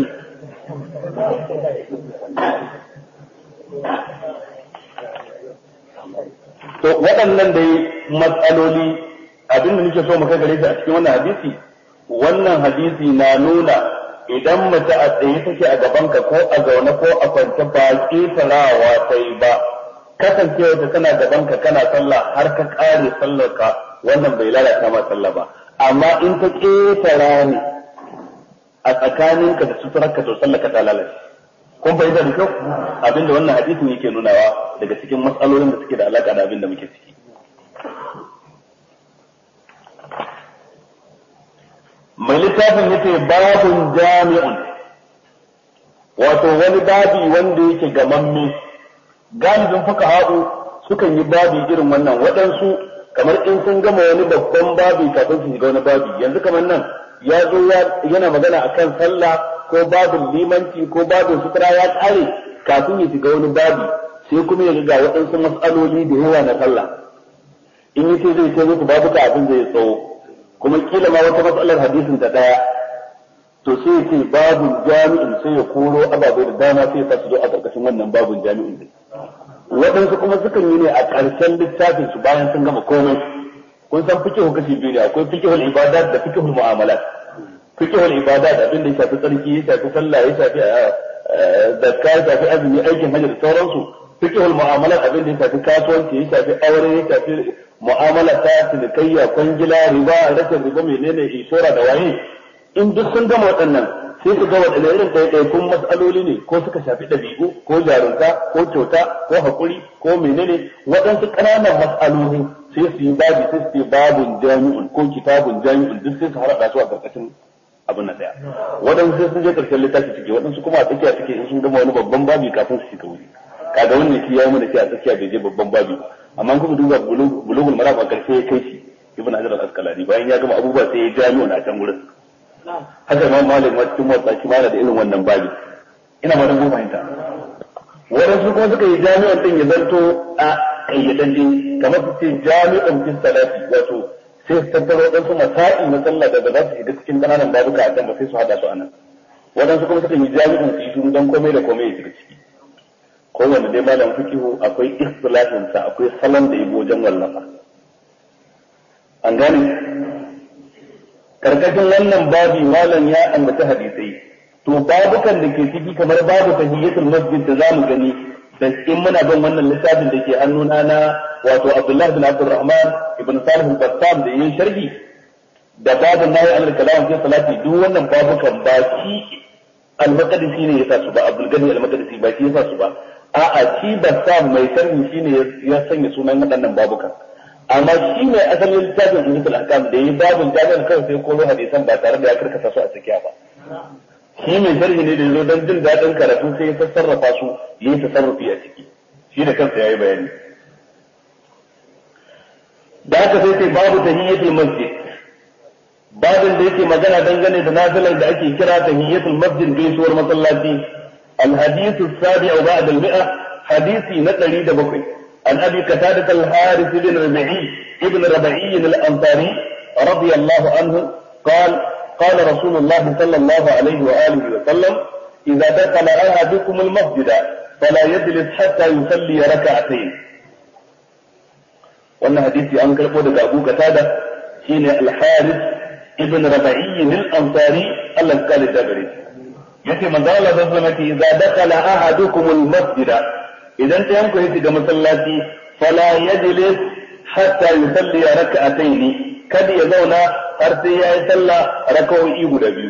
to waɗannan dai matsaloli abin da nake so mu kai gare shi a cikin wannan hadisi wannan hadisi na nuna idan mace a tsaye take a gabanka ko a zaune ko a kwance ba ƙetarawa ta yi ba kasancewa ta tana gabanka kana sallah har ka ƙare sallar ka wannan bai lalata ma sallah ba amma in ta ƙetara ne a tsakaninka da suturarka to sallar ka ta lalace kun fahimta da kyau abinda wannan hadisin yake nunawa daga cikin matsalolin da suke da alaka da abin da muke ciki mai littafin yace babun jami'un wato wani babi wanda yake gamamme galibin fuqaha'u sukan yi babi irin wannan waɗansu kamar in sun gama wani babban babi kafin su shiga wani babi yanzu kamar nan ya zo yana magana akan sallah ko babin limanci ko babin sutura ya kare kafin ya shiga wani babi sai kuma ya ga waɗansu mas'aloli da yawa na sallah in yace zai ce musu babuka abin zai tsawo kuma kila ma wata matsalar hadisin ta daya to sai ya ce babun jami'in sai ya koro ababai da dama sai ya sa su zo a ƙarƙashin wannan babun jami'in din waɗansu kuma sukan yi ne a ƙarshen littafin su bayan sun gama komai kun san fiqhu kashi biyu ne akwai fiqhul ibadat da fiqhul mu'amalat fiqhul ibadat abin da ya shafi tsarki ya shafi sallah ya shafi zakka ya shafi azumi aikin hajji da sauransu fiqhul mu'amalat abin da ya shafi kasuwanci ya shafi aure ya shafi mu'amala ta cinikayya kwangila riba rashin riba menene isora da waye in duk sun gama waɗannan sai su ga waɗannan irin ɗaiɗaikun mas'aloli ne ko suka shafi ɗabi'u ko jarunta ko kyauta ko haƙuri ko menene waɗansu ƙananan mas'aloli sai su yi babi sai su yi babun jami'un ko kitabun jami'un duk sai su harada su a ƙarƙashin abin na ɗaya waɗansu sai sun je ƙarshen littafi suke waɗansu kuma a tsakiya suke in sun gama wani babban babi kafin su shiga wuri kaga wannan shi ya yi mana shi a tsakiya bai je babban babi ba amma kuma duba bulugul maram a ƙarshe ya kai shi ibn hajar al-asqalani bayan ya gama abubuwa sai ya jami'un a can gurin haka ma malam ma cikin motsa shi ma da irin wannan babi ina ma dan goma ta wadansu kuma suka yi jami'an din ya zanto a kayyadan din kamar su ce jami'an fi salati wato sai su tattaro dan su masa'i na sallah da ba za su shiga cikin kananan babuka a can ba sai su hada su anan waɗansu kuma sukan yi jami'in su yi shuru don komai da komai ya shiga ciki. Kowanne dai malam fikihu akwai ikhtilafin sa, akwai salon da yabo wajen wallafa. An gane? Karkashin wannan babi malam ya ambata hadisai. To babukan da ke ciki kamar babu tahiyyatul masjid da zamu gani da in muna bin wannan littafin da ke hannuna na wato Abdullah bin Abdurrahman ibn Salih al-Bassam da yin sharhi da babun nahi al-kalam fi salati duk wannan babukan ba shi al-Maqdisi ne yasa su ba Abdul Gani al-Maqdisi ba shi yasa su ba a'a shi Bassam mai sharhi shine ya sanya sunan waɗannan babukan amma shi mai asalin littafin Umdatul Ahkam da yi babun jami'an kawai sai koro hadisan ba tare da ya karkata su a tsakiya ba shi mai sharhi ne da yazo don jin daɗin karatu sai ya sarrafa su yi tasarrufi a ciki shi da kansa yayi bayani da haka sai sai babu tahiyyatul masjid babin da yake magana dangane da nafilar da ake kira tahiyyatul masjid gaisuwar masallaci الحديث السابع بعد المئة حديثي نقلي دبقي عن أبي قتادة الحارث بن ربعي ابن ربعي الأنصاري رضي الله عنه قال قال رسول الله صلى الله عليه وآله وسلم إذا دخل أحدكم المسجد فلا يجلس حتى يصلي ركعتين. وأن حديثي أنكر قول أبو قتادة حين الحارث ابن ربعي الأنصاري الله قال الدبري yace manzo Allah sallallahu alaihi wasallam idza dakala ahadukum almasjida idan ta yanku yace ga masallaci fala yajlis hatta yusalli rak'atayn kada ya zauna har sai yayi sallah rak'o'i guda biyu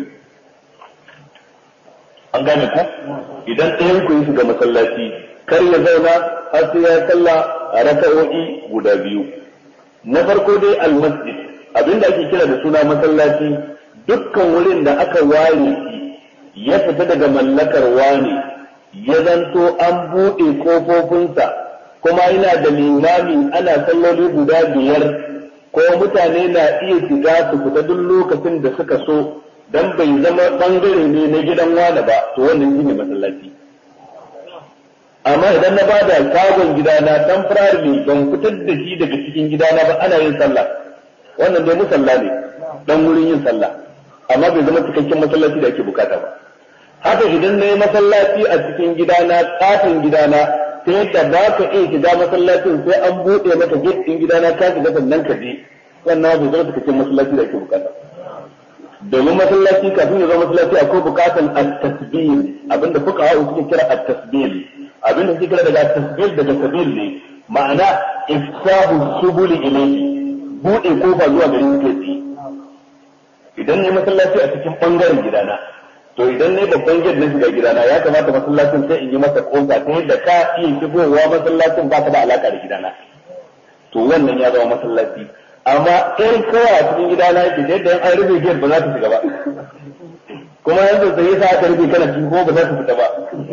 an gane ku idan ta yanku yace ga masallaci kar ya zauna har sai yayi sallah rak'o'i guda biyu na farko dai almasjid abinda ake kira da suna masallaci dukkan wurin da aka ware ya fita daga mallakar wani ya zanto an buɗe ƙofofinsa kuma yana da limami ana salloli guda biyar ko mutane na iya shiga su fita duk lokacin da suka so dan bai zama bangare ne na gidan wani ba to wannan shine masallaci amma idan na bada shagon gidana temporarily ban fitar da shi daga cikin gidana ba ana yin sallah wannan dai musalla ne dan wurin yin sallah amma bai zama cikakken masallaci da ake bukata ba haka idan na yi masallaci a cikin gidana katin gidana ta yadda ba ka iya shiga masallacin sai an buɗe maka gate ɗin gidana ka shiga sannan ka je wannan bai zama cikakken masallaci da ake bukata domin masallaci kafin ya zama masallaci akwai bukatan at-tasbih abinda fuqaha suke kira at-tasbih abinda suke kira daga at-tasbih daga sabil ne ma'ana ifsahu subul ilayhi buɗe kofa zuwa garin kai idan ne masallaci a cikin bangaren gidana to idan ne babban gate na shiga gidana ya kamata masallacin sai in yi masa kofa ta yadda ka iya shigowa masallacin ba ka da alaka da gidana to wannan ya zama masallaci amma in kowa a cikin gidana yake da yadda an rufe gate ba za ta shiga ba kuma yanzu sai yasa aka rufe kana cikin ko ba za ta fita ba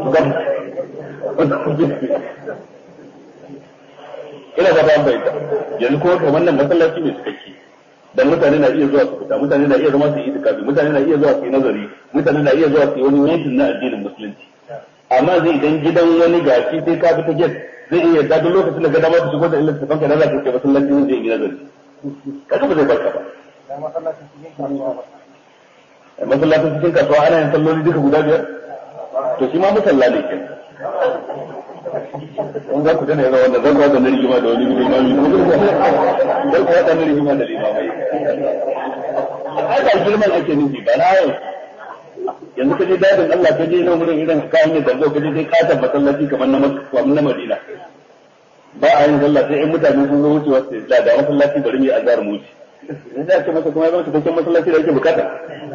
ina ba ban bayyana yanzu ko wannan masallaci ne cikakke dan mutane na iya zuwa su fita mutane na iya zama su yi itikafi mutane na iya zuwa su yi nazari mutane na iya zuwa su yi wani yankin na addinin musulunci amma zai idan gidan wani gashi sai ka fita gate zai iya da duk lokacin da ga dama su shigo da ilmin tafan ka da za ka kai masallaci ne zai yi nazari kaga ba zai barka ba masallacin cikin kasuwa masallacin cikin kasuwa ana yin salloli duka guda biyar to shi ma musalla ne kenan in za ku gane yana wannan zan kwata na rigima da wani limami zan kwata na rigima da limamai aka girman ake nufi ba na yau yanzu ka je dadin Allah ka je nan wurin irin kayan da zango ka je sai katon masallaci kamar na kamar na Madina ba a yin sallah sai in mutane sun zo wucewa sai da da masallaci bari mu yi azhar mu ci sai da ake masa kuma ya zama cikakken masallaci da ake bukata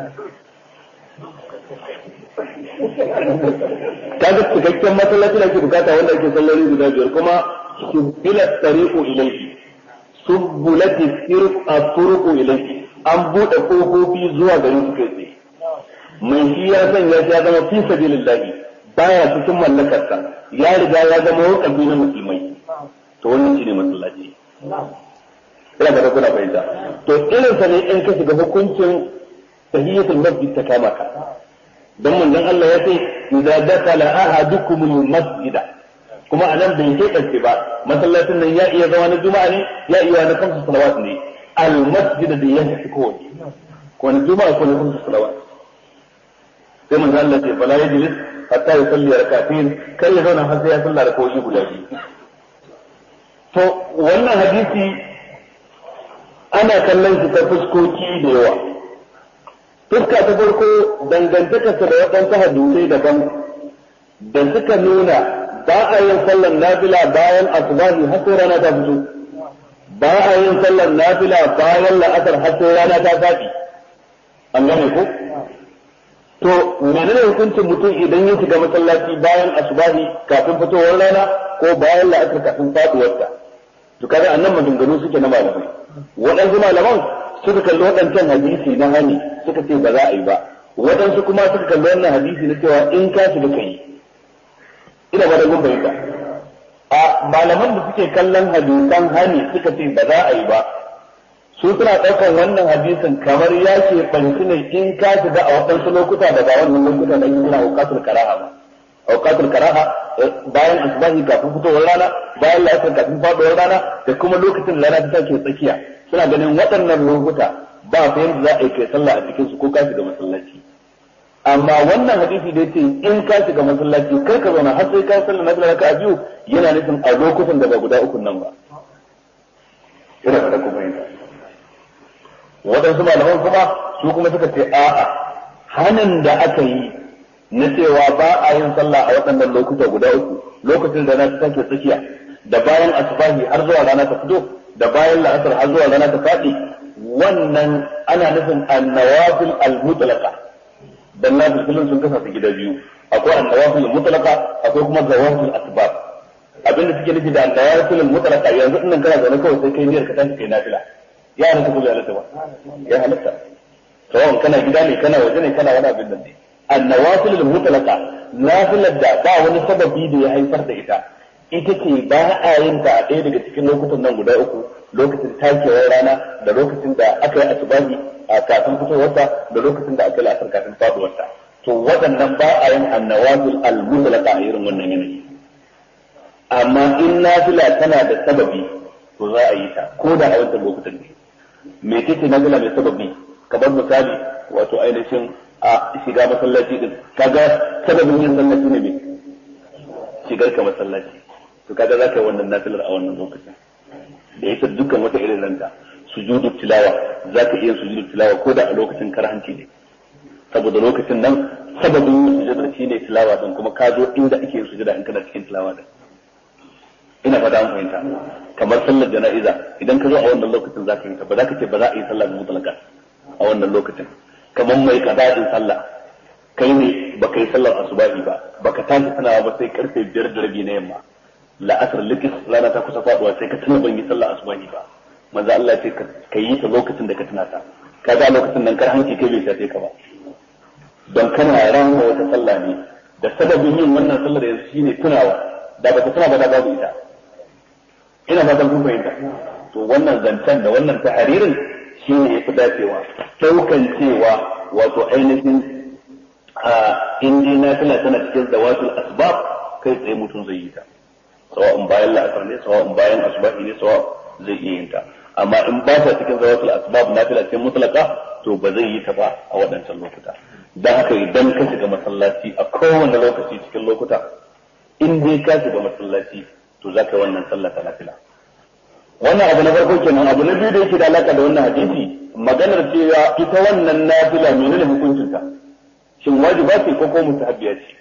kaga cikakken masallaci da ake bukata wanda ake sallari guda biyar kuma subbilat tariqu ilayhi subbulati sirq at-turuqu ilayhi an bude kofofi zuwa garin su kai mai shi ya sanya shi ya zama fi sabilillah baya cikin mallakarsa ya riga ya zama wakafi na musulmai to wannan shine masallaci ina ga kuna fahimta to irin sa ne in ka shiga hukuncin tahiyatul masjid ta kama ka dan manzon Allah ya ce idza dakala ahadukum al-masjida kuma anan bai ke kace ba masallacin nan ya iya zama na juma'a ne ya iya na kamsu salawat ne al-masjid da ya fi ko ko na juma'a ko na kamsu salawat sai manzo Allah ce fala yajlis hatta yusalli rak'atayn kai ya zauna har sai ya salla rak'o'i guda biyu to wannan hadisi ana kallon shi ta fuskoki da yawa fuska ta farko dangantaka da waɗansu hadisai daban da suka nuna ba a yin sallar nafila bayan asubahi har sai rana ta fito ba a yin sallar nafila bayan la'asar har sai rana ta faɗi an gane ko to menene hukuncin mutum idan ya shiga masallaci bayan asubahi kafin fitowar rana ko bayan la'asar kafin faduwarta to kaga annan maganganu suke na malamai waɗansu malaman suka kalli waɗancan hadisi na hani suka ce ba za a yi ba waɗansu kuma suka kalli wannan hadisi na cewa in ka shiga kai ina ba da gumbayi ba a malaman da suke kallon hadisan hani suka ce ba za a yi ba su suna ɗaukar wannan hadisin kamar ya ce ɓanci ne in ka shiga a waɗansu lokuta da ba wannan lokuta da yin auqatul karaha ba auqatul karaha bayan asbahi kafin fitowar rana bayan la'asar kafin faɗuwar rana da kuma lokacin da rana ta take tsakiya suna ganin waɗannan lokuta ba fa yanda za a yi kai sallah a cikin su ko ka shiga masallaci amma wannan hadisi da yace in ka shiga masallaci kar ka zauna har sai ka sallah na raka'a biyu yana nufin a lokutan da ba guda uku nan ba ina fata ku fahimta waɗansu malaman kuma su kuma suka ce a'a hanin da aka yi na cewa ba a yin sallah a waɗannan lokuta guda uku lokacin da rana ta take tsakiya da bayan asubahi har zuwa rana ta fito da bayan la'asar har zuwa rana ta faɗi wannan ana nufin annawafil al-mutlaqa dan nafilin sun kasa su gida biyu akwai annawafil al-mutlaqa akwai kuma zawafil asbab abinda suke nufi da annawafil al-mutlaqa yanzu innan kana zaune kawai sai kai niyyar ka tashi kai nafila ya halatta ko bai halatta ba ya halatta sawan kana gida ne kana waje ne kana wani abin nan ne annawafil al-mutlaqa nafilar da ba wani sababi da ya haifar da ita ita ce ba a yin ta a ɗaya daga cikin lokutan nan guda uku lokacin takewar rana da lokacin da aka yi asubahi a kafin fitowarsa da lokacin da aka yi la'asar kafin faduwarsa to waɗannan ba a yin annawafil al-mutlaqa a irin wannan yanayi amma in nafila tana da sababi to za a yi ta ko da a wancan lokutan ne me kake nafila mai sababi kamar misali wato ainihin a shiga masallaci din kaga sababin yin sallaci ne me shigar ka masallaci to kaga za ka yi wannan nafilar a wannan lokacin da yasa dukkan wata irin ranta sujudu tilawa za ka iya sujudu tilawa ko da a lokacin karhanci ne saboda lokacin nan sababin yin sujudar shi ne tilawa din kuma ka zo inda ake yin sujuda in kana cikin tilawa din ina fata an fahimta kamar sallar jana'iza idan ka zo a wannan lokacin za ka yi ta ba za ka ce ba za a yi sallah da mutlaka a wannan lokacin kamar mai qada'in sallah kai ne baka yi sallar asubahi ba baka tashi tunawa ba sai karfe biyar da rabi na yamma la'asar likis rana ta kusa faduwa sai ka tuna ban yi sallar asubahi ba manzo Allah ya ce ka yi ta lokacin da ka tuna ta kaga lokacin nan kar hanci kai bai shafe ka ba don kana ran wata sallah ne da sababin yin wannan sallar yanzu shine tunawa da baka tuna ba da babu ita ina fatan kun fahimta to wannan zancen da wannan taharirin shine yafi dacewa daukan cewa wato ainihin a indi na tana tana cikin zawatul asbab kai tsaye mutum zai yi ta sawa'un bayan la'asar ne sawa'un bayan asbahi ne sawa zai iya yin ta amma in ba ta cikin zawatul asbab na tana cikin mutlaka to ba zai yi ta ba a waɗancan lokuta dan haka idan ka shiga masallaci a kowane lokaci cikin lokuta in dai ka shiga masallaci to za ka yi wannan sallah ta nafila wannan abu na farko kenan abu na biyu da yake da alaka da wannan hadisi maganar cewa ita wannan nafila menene hukuncinta shin wajiba ce ko ko mustahabbiya ce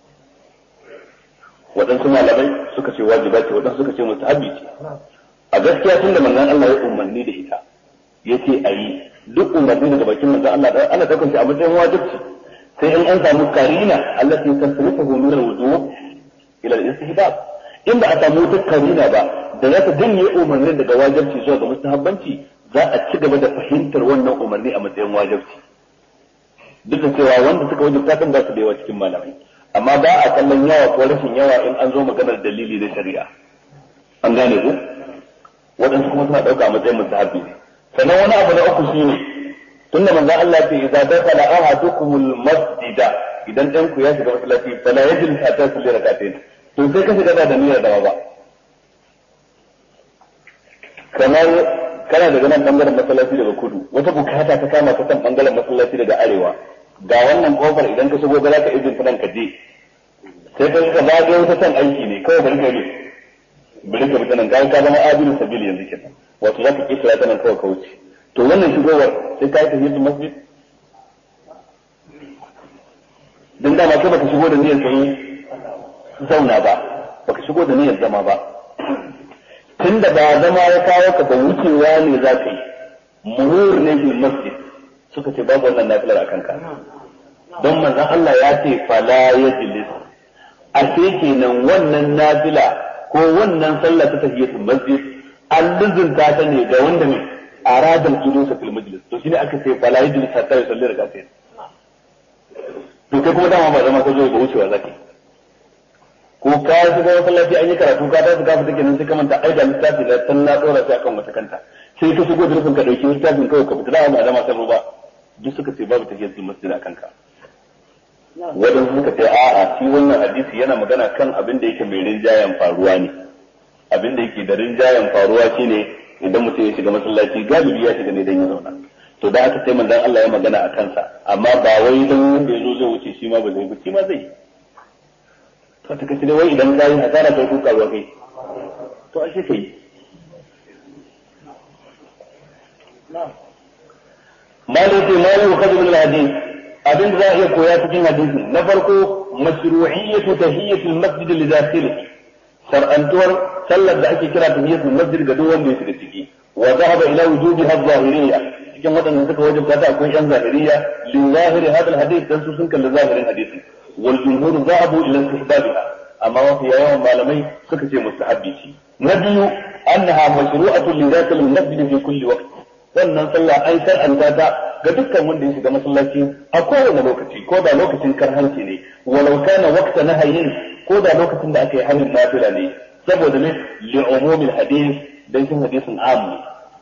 waɗansu malamai suka ce wajiba ce waɗansu suka ce mustahabbi ce a gaskiya tunda manzon Allah ya umarni da ita yace ayi duk umarni daga bakin manzon Allah ana daukar shi a matsayin wajibi sai in an samu karina allati tasrifuhu min al-wudu' ila al-istihbab in ba a samu wata karina ba da za ta janye umarnin daga wajibci zuwa ga mustahabbanci za a ci gaba da fahimtar wannan umarni a matsayin wajibci duk da cewa wanda suka wajibta kan za su da yawa cikin malamai amma ba a kallon yawa ko rashin yawa in an zo maganar dalili na shari'a an gane ku waɗansu kuma suna ɗauka a matsayin mustahabbi ne sannan wani abu na uku shine tunda manzon Allah ya ce idza dakala ahadukumul masjida idan ɗan ku ya shiga masallaci fala yajlis hatta yusalli rak'atayn to sai ka shiga da niyyar dawa ba kamar kana daga nan bangaren masallaci daga kudu wata bukata ta kama ka kan bangaren masallaci daga arewa ga wannan kofar idan ka shigo ga za ka izin fitan ka je sai ka ka ba ga wata san aiki ne kawai bari ka yi bari ka fita nan ka ka zama abilu sabili yanzu kenan wato za ka kira ta nan kawai ka wuce to wannan shigowar sai ka yi tahiyatul masjid dan da ma kai baka shigo da niyyar kai zauna ba baka shigo da niyyar zama ba tunda ba zama ya kawo ka da wucewa ne za ka yi murur ne bil masjid suka ce babu wannan nafilar akan ka don manzon Allah ya ce fala yajlis a ce kenan wannan nafila ko wannan sallah ta tahiyatul masjid an luzunta ta ne ga wanda ne aradal julusa fil majlis to shine aka ce fala yajlis hatta yusalli rak'atayn to kai kuma dama ba zama ka zo ga wucewa zaki ko ka shiga masallaci an yi karatu ka ta shiga fita kenan sai ka manta ai da littafi da san na dora sai akan wata kanta sai ka shigo da rufin ka dauki littafin kawai ka fita da ba zama sai ba duk suka ce babu tahiyatul masjid akan ka wadan suka ce a'a shi wannan hadisi yana magana kan abin da yake mai rinjayen faruwa ne abin da yake da rinjayen faruwa shine idan mutum ya shiga masallaci galibi ya shiga ne dan ya zauna to da aka sai manzon Allah ya magana a kansa amma ba wai dan wanda yazo zai wuce shi ma ba zai wuce ma zai to ta kace wai idan kai hasara kai kuka ba kai to ashe kai maliki mali wa kadhib al-hadith abin da za a iya koya cikin hadisi na farko mashru'iyyatu tahiyatul masjid li dakhilihi shar'antuwar sallar da ake kira tahiyatul masjid ga duk wanda ya shiga ciki wa dhahaba ila wujubiha adh-dhahiriyya cikin waɗanda suka wajibta ta akwai yan zahiriyya li zahiri hadal hadith dan su sun kalli zahirin hadisi wal jumhur dhahabu ila istihbabiha amma wasu yawan malamai suka ce mustahabbi ce na biyu annaha mashru'atun li dhatil masjid fi kulli waqt wannan sallah ai shar'anta ta ga dukkan wanda ya shiga masallaci a kowane lokaci ko da lokacin karhanci ne walau kana waqta nahayin ko da lokacin da aka yi hanin nafila ne saboda ne li umumil hadith dan kin hadisin am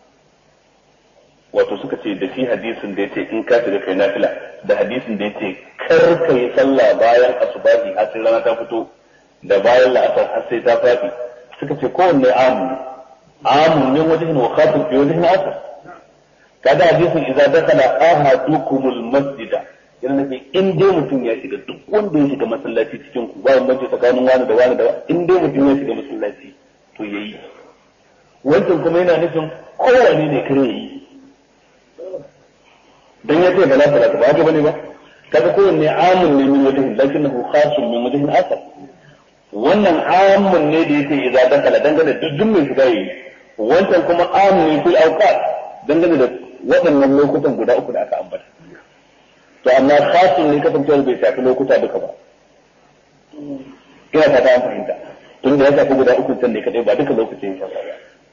wato suka ce da shi hadisin da yace in ka shiga kai nafila da hadisin da yace kar ka yi sallah bayan asubahi har sai rana ta fito da bayan la'asar har sai ta fadi suka ce kowanne am am ne wajen wa khatib bi wajen asar kada hadisin idza dakala ahadukumul masjida yana nufi in dai mutum ya shiga duk wanda ya shiga masallaci cikin ku ba bambanci tsakanin wani da wani da wani in dai mutum ya shiga masallaci to yayi wancan kuma yana nufin kowane ne kare yi dan ya ce bala salata ba haka bane ba kaga kowanne amun ne min wajhin lakinnahu khasun min wajhin akhar wannan amun ne da yake idza dakala dangane duk duk mai shiga yi wancan kuma amun ne fil awqat dangane da waɗannan lokutan guda uku da aka ambata to amma khasun ne kasancewar bai shafi lokuta duka ba ina ta ta fahimta tun da ya shafi guda uku can ne kadai ba duka lokacin ya shafa ba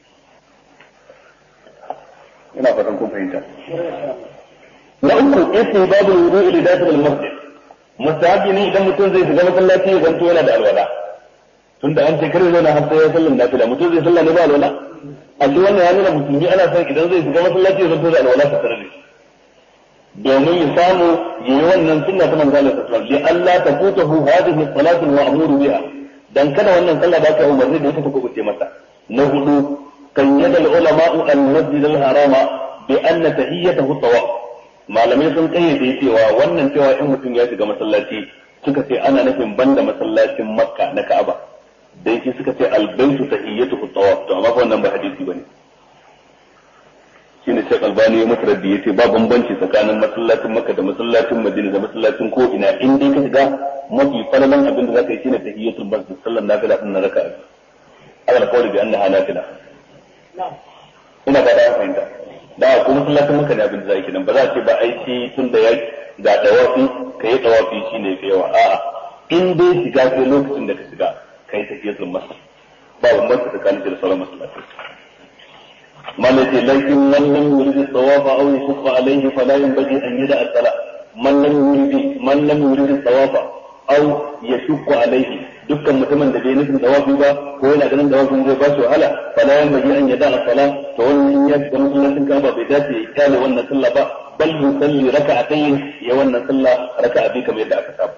ina fatan kun fahimta na uku yace babu wudu'i li dakhil al-masjid mustahabi ne idan mutum zai shiga masallaci ya zanto yana da alwala tunda an ce kare zauna har sai ya sallan nafila mutum zai sallah ne ba alwala a shi wannan ya nuna musulmi ana son idan zai shiga masallaci ya zanto da alwala ta tare da shi domin ya samu yi wannan sunna ta manzo Allah sallallahu alaihi wasallam Allah ta futahu hadhihi salatu wa amuru biha dan kada wannan sallah da aka umarni da ita ta kubuce masa na hudu kan yadda ulama'u al-masjid al-harama bi anna tahiyyatahu tawaf malamai sun kayyade cewa wannan cewa in mutum ya shiga masallaci suka ce ana nufin banda masallacin Makka na Ka'aba dan shi suka ce al-baytu tahiyyatuhu tawaf to amma wannan ba hadisi bane shine Sheikh Albani ya masa raddi yace ba bambanci tsakanin masallacin Makka da masallacin Madina da masallacin ko ina in dai ka shiga mafi faralan abin da zaka yi shine tahiyyatul masjid sallan nafila din raka'a ala qawli bi annaha nafila ina ba da fahimta da ko masallacin Makka ne abin da zai kidan ba za a ce ba aiki tun da yaki ga tawafi kai tawafi shine fi yawa a'a in dai shiga sai lokacin da ka shiga kai tahiyyatul masjid ba bambanci tsakanin da sauran masallaci malaka lakin man lam yurid tawafa aw yashqa alayhi fala yanbaghi an yada as-salat man lam yurid man lam yurid tawafa aw yashqa alayhi dukkan mutumin da bai nufin tawafi ba ko yana ganin tawafin zai ba shi wahala fala yanbaghi an yada as-salat to wannan ya ga masallacin Kaaba bai dace ya kale wannan sallah ba bal yusalli raka'atayn ya wannan sallah raka'a bi kamar yadda aka saba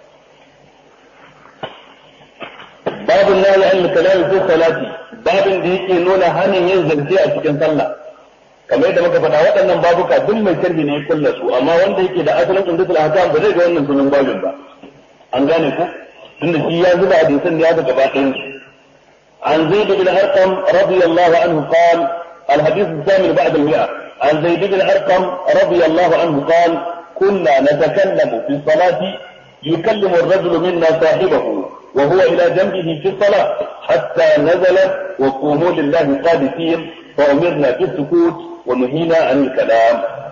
babu nahi an kalam fi salati babin da yake nuna hanin yin zance a cikin sallah kamar yadda muka faɗa waɗannan babuka duk mai sharhi ne ya kulla su amma wanda yake da asalin umdatul ahkam ba zai ga wannan sunan babin ba an gane ku tunda shi ya zuba hadisan da ya ga gaba ɗayan su an zaid bin arqam radiyallahu anhu qala الحديث الثامن بعد المئة عن زيد بن أرقم رضي الله عنه قال كنا نتكلم في الصلاة يكلم الرجل منا صاحبه وهو إلى جنبه في الصلاة حتى نزلت وقوموا لله قادسين فأمرنا بالسكوت ونهينا عن الكلام.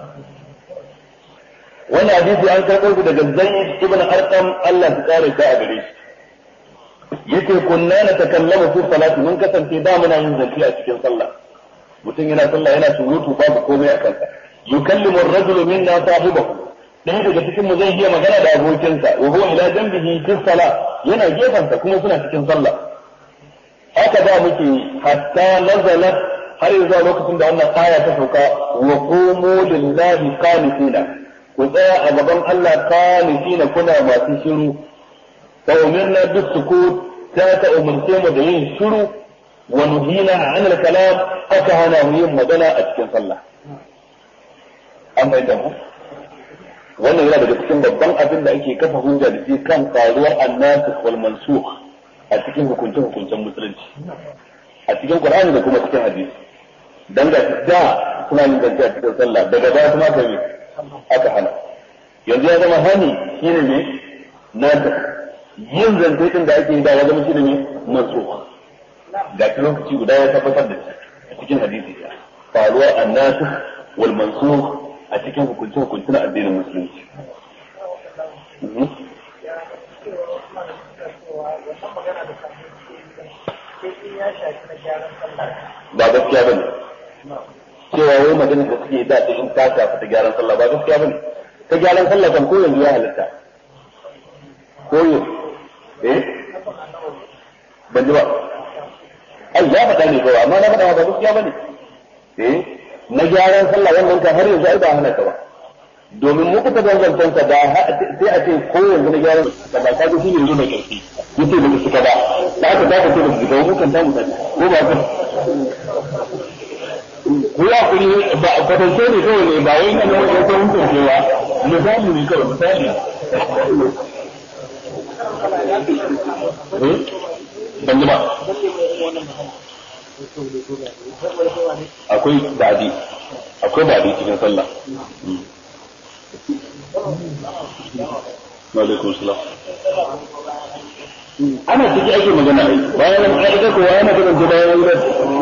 وانا حديث عن كقول daga Zaid ibn Arqam Allah ya kare ka a gare shi yace kunna natakallamu fi salati mun kasance da muna yin zance a cikin sallah mutum yana sallah yana surutu babu komai a kansa yukallimu ar-rajulu minna sahibahu dan daga cikin mu zai iya magana da abokinsa wa huwa ila janbihi fi salah yana gefansa kuma suna cikin sallah haka da muke hatta nazalat har yanzu lokacin da wannan aya ta sauka wa qumu lillahi qanitina ku tsaya a gaban Allah qanitina kuna masu shiru fa umirna bis sukut ta ta umarce mu da yin shiru wa nuhina an al-kalam aka hana mu yin magana a cikin sallah an bai da mu wannan yana daga cikin babban abin da ake kafa hujja da shi kan faruwar annasikh wal mansukh a cikin hukuncin hukuncin musulunci a cikin Qur'ani da kuma cikin hadisi dan ga da suna yin zance a cikin sallah daga baya kuma aka yi aka hana yanzu ya zama hani shine ne na yin zance din da ake yi da ya zama shine ne mansukh da lokaci guda ya tabbatar da a cikin hadisi faruwar annasikh wal mansukh a cikin hukuncin hukuncin addinin musulunci ba gaskiya bane cewa wai magana da suke da in ta shafi ta gyaran sallah ba gaskiya bane ta gyaran sallah kan ko yanzu ya halatta ko yau eh ban ji ba ai ya faɗa ne kawai amma na faɗa ba gaskiya bane eh na gyaran sallah wannan kan har yanzu ai ba hana ka ba domin muku ta dangantan sa da sai a ce ko yanzu na gyaran da ba ka ji shi ne yanzu mai karfi yace ba su ka ba da aka da ka ce ba su ga mukan ta mutane ko ba ka ku ya kuri ba kwatance ne kawai ne ba wai nan wani ko mun cewa misali ne kawai misali eh ban ba akwai dadi akwai dadi cikin sallah wa alaikum salam ana ciki ake magana ai bayan an aika ko yana da da bayan da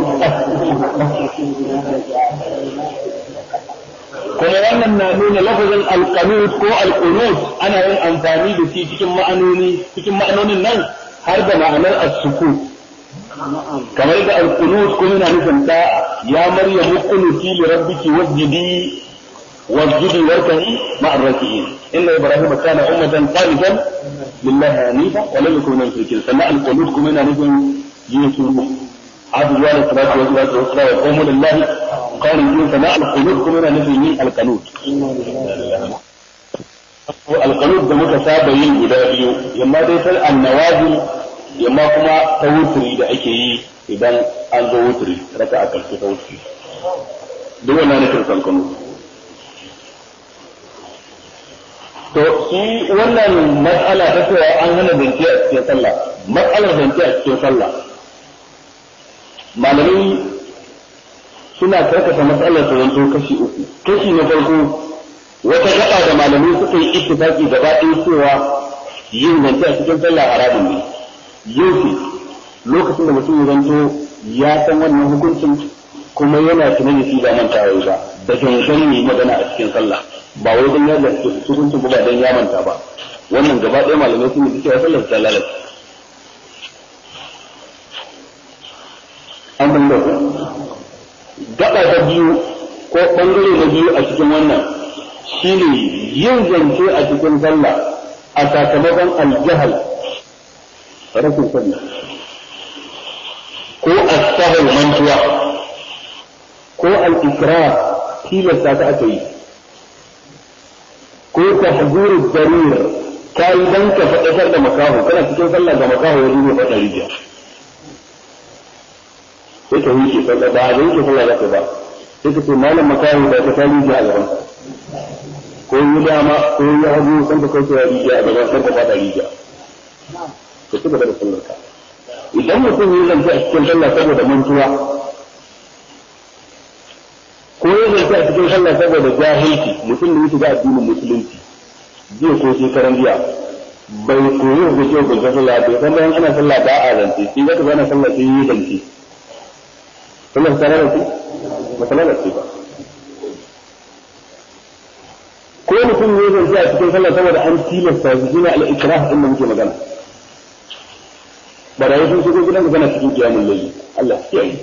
kuma wannan na nuna lafazin alqanut ko alqunut ana yin amfani da shi cikin ma'anoni cikin ma'anonin nan har da ma'anar as-sukut kamar da al-qunut kuma yana nufin da ya maryamu qunuti li rabbiki wasjudi wasjudi warka'i ma'ar raki'in inna ibrahima kana ummatan qanitan lillahi hanifa wa lam yakun minal mushrikeen sannan al-qunut kuma yana nufin yin suru abu wa salatu wa salatu wa salatu wa qumu lillahi qanitin sannan al-qunut kuma yana nufin yin al-qanut al-qanut da muka saba yin guda biyu yamma dai sai an-nawazil yamma kuma ta wuturi da ake yi idan an zo wuturi raka a karshe ta wuturi duk wannan ne kirsan kanu to shi wannan mas'ala ta cewa an hana zance a cikin sallah mas'alar zance a cikin sallah malamai suna karkata mas'alar su zanto kashi uku kashi na farko wata gaba da malamai suka yi ittifaqi gaba ɗaya cewa yin zance a cikin sallah haramun ne yau lokacin da mutum ya zanto ya san wannan hukuncin kuma yana tunani shi ba manta wai ba da gangan ne magana a cikin sallah ba wai dan ya lafi hukuncin ba dan ya manta ba wannan gaba ɗaya malamai sun yi cewa sallar ta lalace an banda gaba ta biyu ko bangare na biyu a cikin wannan shine yin zance a cikin sallah a sakamakon aljahal rashin sani ko as-sahw mantuwa ko al-ikrar tilasta ta aka yi ko tahzuru darir kai dan ka fadakar da makaho kana cikin sallah ga makaho ya zuwa fada rijiya sai ka wuce sallah ba zai wuce sallah zaka ba sai ka ce malam makayi da ka tari ji a gaban ko yi dama ko yi hagu san ka kauce ya rijiya a gaban san ka fada rijiya ka ci gaba da sallar ka idan mutum yi zance a cikin sallah saboda mantuwa ko yi zance a cikin sallah saboda jahilci mutum da yake ga addinin musulunci jiya ko shekaran jiya bai koyi hukunce hukuncen sallah bai san bayan ana sallah ba a zance shi zaka zana sallah sai yi zance sallar ta lalace ba ta lalace ba ko mutum ne zance a cikin sallah saboda an tilasta su shine al-ikrah din da muke magana ba da yake shigo gidan magana cikin kiyamul layli Allah ya yi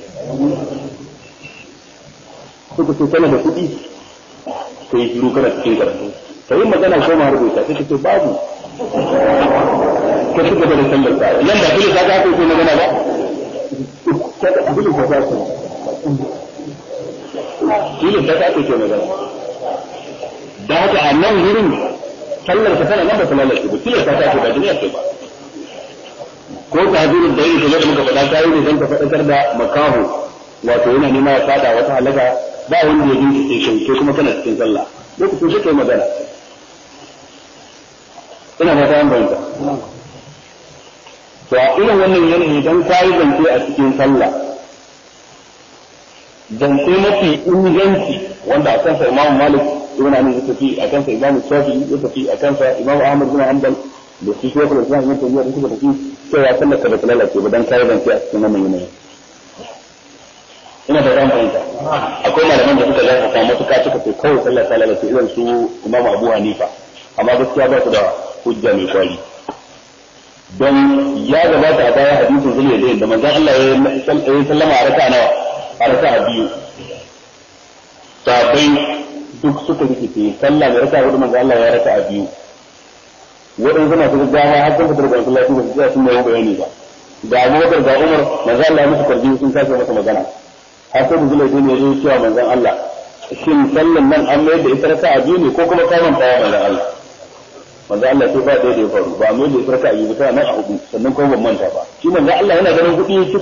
ko ko kana da kudi kai shiru kana cikin karatu sai magana ko ma rubuta sai kace babu ka ci gaba da sallar ka nan da kike ka ga ko magana ba ka da abin da ka so kile da ka ce magana da haka a nan gurin sallar ka tana nan ba sallar ki ba kile ka ta ce ba duniya ce ba ko ta hadirin da yake da muka faɗa kai ne dan ka faɗakar da makahu wato yana nema ya fada wata halaka ba wanda ya dinki sai kai kuma kana cikin sallah lokacin shi kai magana ina fata an bayyana to a irin wannan yanayi idan kai zance a cikin sallah zance mafi inganci wanda a kansa Imam Malik ibn Anas ya tafi a kansa Imam Shafi'i ya tafi a kansa Imam Ahmad bin Hanbal da shi Sheikh Al-Islam ya tafi da shi tafi sai ya sallaka da lalace ba dan kai zance a cikin wannan yanayi ina da ran bayyana akwai malaman da suka lafa matuka suka ce kawai sallah ta lalace irin su Imam Abu Hanifa amma gaskiya ba su da hujja mai kwari don ya gabata a baya hadisin zuliya da yadda manzon Allah ya sallama a raka'a nawa a raka'a biyu sabai duk suka rikice sallah da raka'a hudu manzon Allah ya raka'a biyu waɗansu masu gaggawa har sun fitar da masallaci ba su tsaya sun yi bayani ba da Abubakar da Umar manzon Allah ya musu karbi sun kace masa magana har sai zuliya da ya yi cewa manzon Allah shin sallan nan an mai da ita raka'a biyu ne ko kuma ka manta wa manzon Allah manzo Allah sai ba da ya faru ba mai da sarka yi ba nan a hudu sannan kuma ban manta ba shi manzo Allah yana ganin kudi yake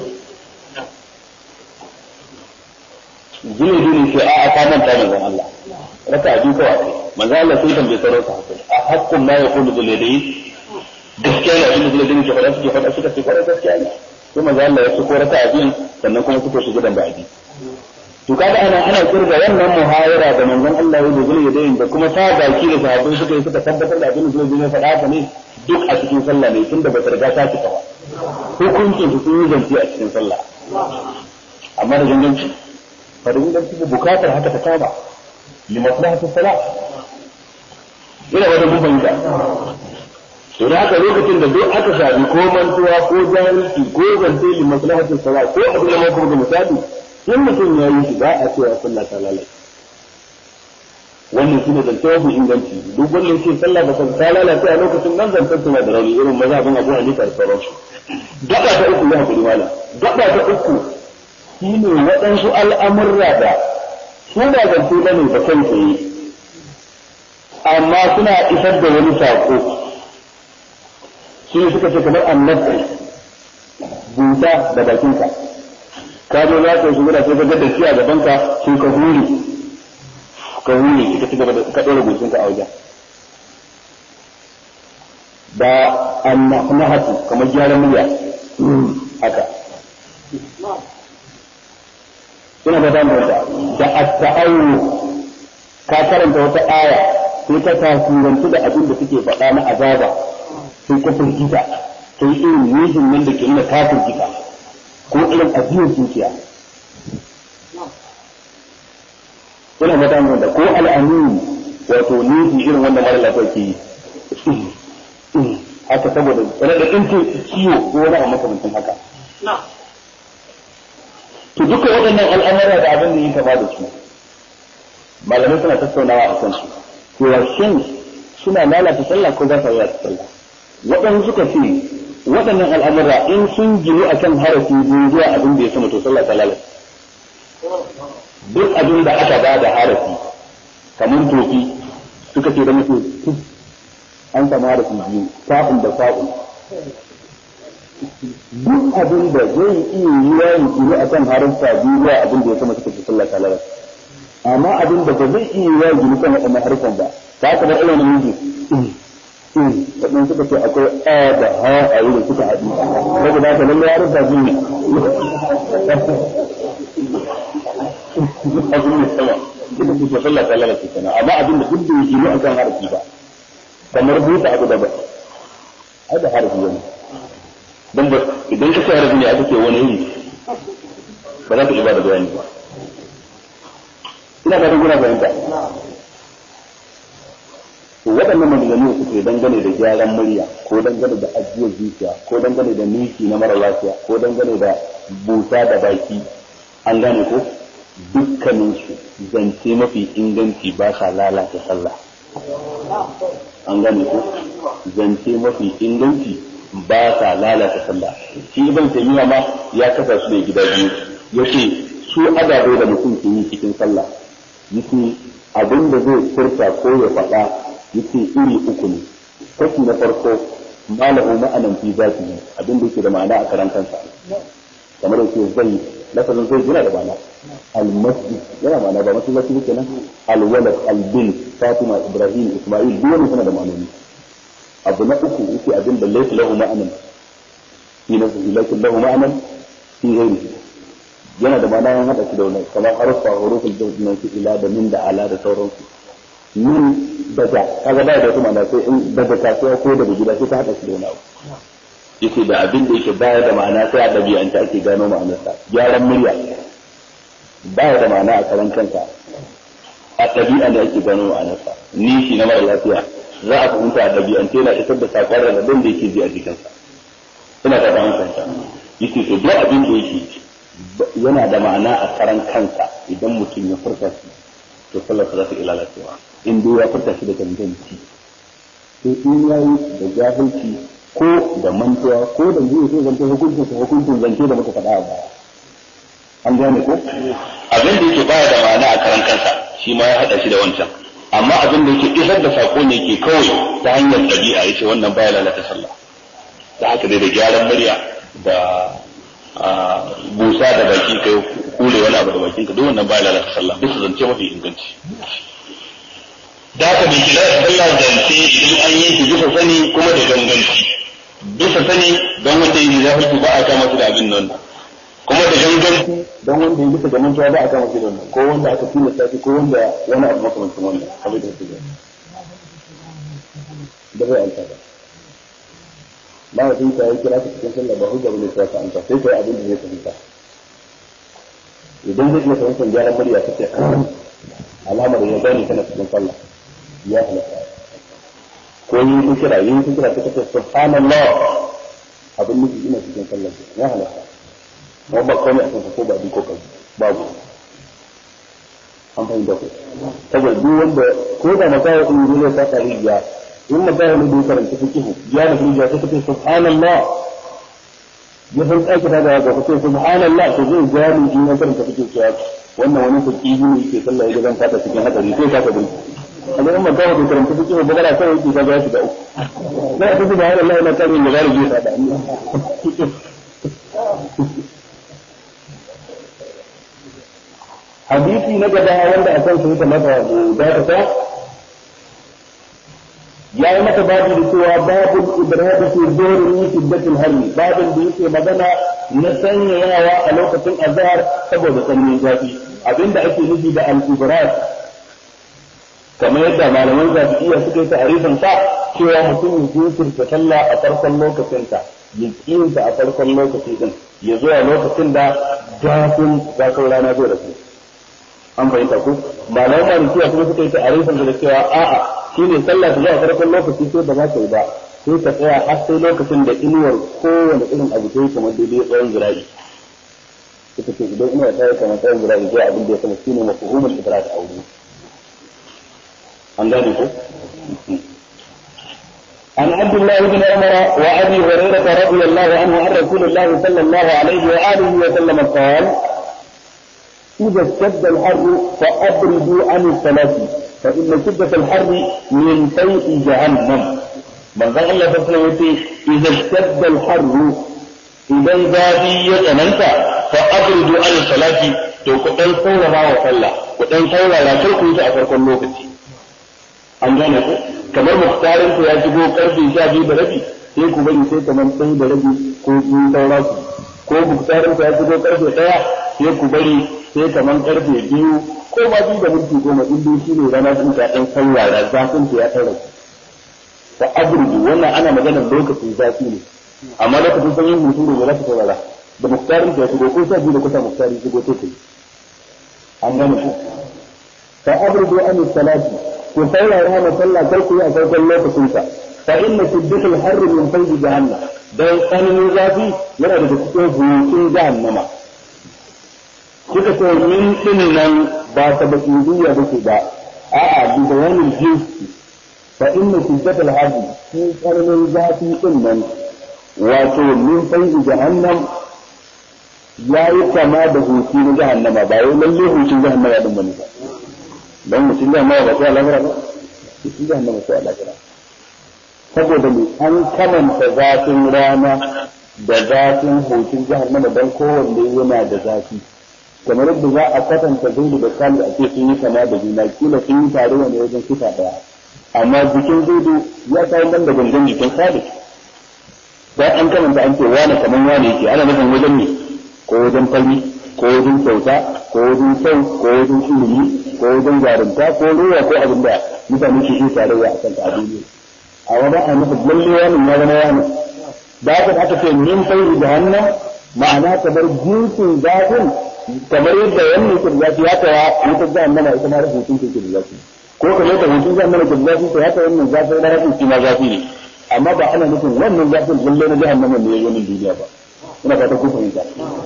jini jini sai a aka manta manzo Allah raka abi kawai manzo Allah sai tambaye sauran sahabbai a hakkun ma yaqulu bil yadayi gaskiya ne abin da zai dinga fara suke fada suka ce kwarai gaskiya ne sai manzo Allah ya tsoko raka abi sannan kuma suka shiga dan ba'adi to kaga ana ana kirga wannan muhawara da manzon Allah ya dogara da yin da kuma ta baki da sahabbai suka yi suka tabbatar da abin da zai faɗa haka ne duk a cikin sallah ne tunda ba ta riga ta cika ba hukuncin su sun yi zanci a cikin sallah amma da ganganci fa da ganganci bukatar haka ta kama li maslahati salat ina wanda mun fahimta to da haka lokacin da duk aka shafi ko mantuwa ko jahilci ko zance li maslahati salat ko abin da ma kuma misali in mutum ya yi shi ba a cewa sallah ta lalace wannan shine zance mafi inganci duk wanda yake sallah ba ta lalace a lokacin nan zancen suna da rauni irin mazhabin Abu Hanifa da sauransu gaba ta uku ya hakuri mala gaba ta uku shine waɗansu al'amurra da su ba zance bane ba kai tsaye amma suna isar da wani sako shi suka ce kamar annabi buta da bakinka ka zo za ka yi shugura sai ka ga da shi a gaban ka sai ka huri ka huri ka ci gaba da ka dora goshin ka a wajen da annahatu kamar gyaran murya haka ina da damar da da at-ta'awwu ka karanta wata aya sai ka tasirantu da abin da suke faɗa na azaba sai ka firgita sai irin yijin nan da ke nuna ka firgita ko irin ajiyar zuciya ina da damar da ko al'amini wato niji irin wanda mara lafiya ke yi haka saboda raɗaɗin ciwo ko wani abu makamancin haka to duka waɗannan al'amura da abin da yi kama da su malamai suna tattaunawa a kansu cewa shin suna lalata sallah ko za su yi sallah waɗanda suka ce waɗannan al'amura in sun gini a kan harafi biyu zuwa abin da ya sama to sallah ta lalata duk abin da aka ba da harafi kamar tofi suka ce da mutu an samu harafi biyu sa'un da sa'un duk abin da zai iya yi wa gini a kan harfa biyu zuwa abin da ya sama suka ce sallah ta lalata amma abin da ba zai iya yawa gini kan waɗannan harkar ba ba ka bar ilimin miji waɗanda suka ce akwai a da ha a yi da suka haɗu saboda haka lalle ya rufa biyu ne abin ne sama ita ce sallah ta lalace sana amma abin da duk da yake ne akan harfi ba kamar buta abu da ba ai da harfi wani dan ba idan ka ce harfi ne aka ce wani iri ba za ka iya ba da bayani ba ina ba da guna fahimta to waɗannan maganganu suke dangane da gyaran murya ko dangane da ajiyar zuciya ko dangane da niki na mara lafiya ko dangane da busa da baki an gane ko dukkanin su zance mafi inganci ba sa lalata sallah an gane ko zance mafi inganci ba sa lalata sallah shi ibn taymiya ma ya kasa su ne gida biyu yace su adabai da mutum ke yi cikin sallah yace abin da zai furta ko ya faɗa yace iri uku ne kashi na farko malahu ma'anan fi zatihi abin da yake da ma'ana a karan kansa kamar yake zai lafazin zai yana da ma'ana al-masjid yana ma'ana ba masallaci ne kenan al-walad al-bin fatima ibrahim isma'il duk wannan suna da ma'anoni abu na uku yake abin da laysa lahu ma'anan fi nafsihi lakin lahu ma'anan fi ghairihi yana da ma'ana yan hada shi da wannan kamar harfa huruful jazm fi ila da min da ala da sauransu min daga kaga ba da wata ma'ana sai in daga kasuwa ko daga gida sai ta hada shi da wani abu yace da abin da yake baya da ma'ana sai a dabi'anta ake gano ma'anarsa gyaran murya baya da ma'ana a karan kanka a dabi'a da ake gano ma'anarsa ni shi na mara lafiya za a fahimta a dabi'ance yana isar da sakon radadin da yake ji a jikinsa ina ta ta hankanta yace to duk abin da yake yana da ma'ana a karan kansa idan mutum ya furta shi to sallar za ta iya lalacewa in dai ya furta shi da ganganci sai in yayi da jahilci ko da mantuwa ko da zai so zance hukuncin sa hukuncin zance da muka faɗa a baya an gane ko abin da yake baya da ma'ana a karan kansa shi ma ya hada shi da wancan amma abin da yake isar da sako ne ke kawai ta hanyar ɗabi'a yace wannan baya lalata sallah da haka dai da gyaran murya da busa da baki kai kure wani abu da bakin ka duk wannan baya lalata sallah bisa zance mafi inganci da haka bai kira sallah zance idan an yi shi bisa sani kuma da ganganci bisa sani don wanda yi zahirci ba a kama su da abin nan kuma da ganganci don wanda yi bisa da mantuwa ba a kama su da wannan ko wanda aka tilasta shi ko wanda wani abu makamancin wannan abin da su da bai alta ba ba wa sun ya kira ka cikin sallah ba hujja bane sai ka anta sai kai abin da zai fahimta idan zai iya fahimtar gyaran murya kace alamar ya gani kana cikin sallah ya halaka ko yin kun kira yin kun kira kace subhanallah abin nufi ina cikin sallah ya halaka ba ba komai a kanka ko ba bi ko kai babu an fahimta ko saboda duk wanda ko da makawa in zai ta tariya in magana ne da karanta fiqhu ya da hujja ta ce subhanallah ya san tsaki da ga ga ce subhanallah to zai gani in ya karanta fiqhu cewa wannan wani fiqhu ne yake sallah ya zan fata cikin hadari sai ka tabbata amma in magana da karanta fiqhu ba gara sai yake ga shi da uku sai ka subhanallah ina kan yin magana ji da hadisi na gaba wanda akan su da mata da ta ya yi mata babu da cewa babul ibrahim fi dhuhri shiddatul harri babin da yake magana na sanyayawa a lokacin azhar saboda sanyin zafi abinda ake nufi da al-ibrahim kamar yadda malaman zafiya suka yi ta'arifin sa cewa mutum ya jinkirta sallah a farkon lokacin ta ya kinta a farkon lokaci din ya zo a lokacin da zafin zafin rana zai rasu an fahimta ko malaman malikiya kuma suka yi ta'arifin da cewa a'a shi ne sallah ta zuwa farkon lokaci sai ba za ka yi ba sai ka tsaya har sai lokacin da inuwar kowane irin abu ta yi kamar daidai tsawon zira'i suka ce idan inuwar ta yi kamar tsawon zira'i zai abin da ya sama shi ne mafuhumar idrak a wuri an gane ko عن عبد الله بن عمر وابي هريره رضي الله عنه عن رسول الله صلى الله عليه واله وسلم قال اذا اشتد الحر فابردوا عن الصلاه فإن شدة الحر من فيء جهنم من ذا الله سبحانه إذا اشتد الحر إذا ذابي يتننت فأبردوا عن الصلاة to ku dan saurara wa sallah ku dan saurara kar ku yi a farkon lokaci an gane ku kamar muktarin ku ya shigo karfe sha biyu da rabi sai ku bari sai kamar ɗaya da rabi ko biyu saura ku ko muktarin ku ya shigo karfe ɗaya sai ku bari sai kamar karfe biyu ko ma biyu da minti goma in dai shi ne rana sun ta ɗan saurara zafin ku ya tsara ku ta aburgu wannan ana maganar lokacin zafi ne amma lokacin sanyin hunturu ba za ka saurara da muktarin ka ya shigo ko sha biyu da kusa muktari shigo to kai an gane ku fa aburgu an salati ku saurara ma sallah kar ku yi a farkon lokacin sa fa inna shiddatul harri min faydi jahannam dan tsananin zafi yana daga cikin hutun jahannama kuka ce min din nan ba ta bakiriya ba ce ba a'a bi bayanin jinsi fa inna shiddatul harri shi tsananin zafi din nan wato min faydi jahannam ya yi kama da hutu na jahannama ba yau lalle hutun jahannama ya dumba ne ba don mutum jahannama ba sai a lahira ba hutun jahannama sai a lahira saboda ne an kamanta zafin rana da zafin hutun jahannama don kowanne yana da zafi kamar yadda za a kwatanta zaidu da kali a ce sun yi kama da juna kila sun yi tare wani wajen sifa daya amma jikin zaidu ya kawo ban da gangan jikin kali dan an kamanta an ce wane kaman wane yake ana nufin wajen ne ko wajen fari ko wajen kyauta ko wajen kyau ko wajen ilimi ko wajen jarumta ko ruwa ko abin da mutane ke yi tarayya a kan ta a duniya a wani a nufi lalle wani ya zama wani da aka aka ce min fari jahannam ma'ana kamar jinsin zafin kamar yadda wannan ke da zafi ya kawa wata jahannama ita ma rubutun ke da zafi ko kamar yadda hutun jahannama ke da zafi to haka wannan zafin na rubutun shi ma zafi ne amma ba ana nufin wannan zafin lalle na jahannama ne ya yi wannan duniya ba ina fata ku fahimta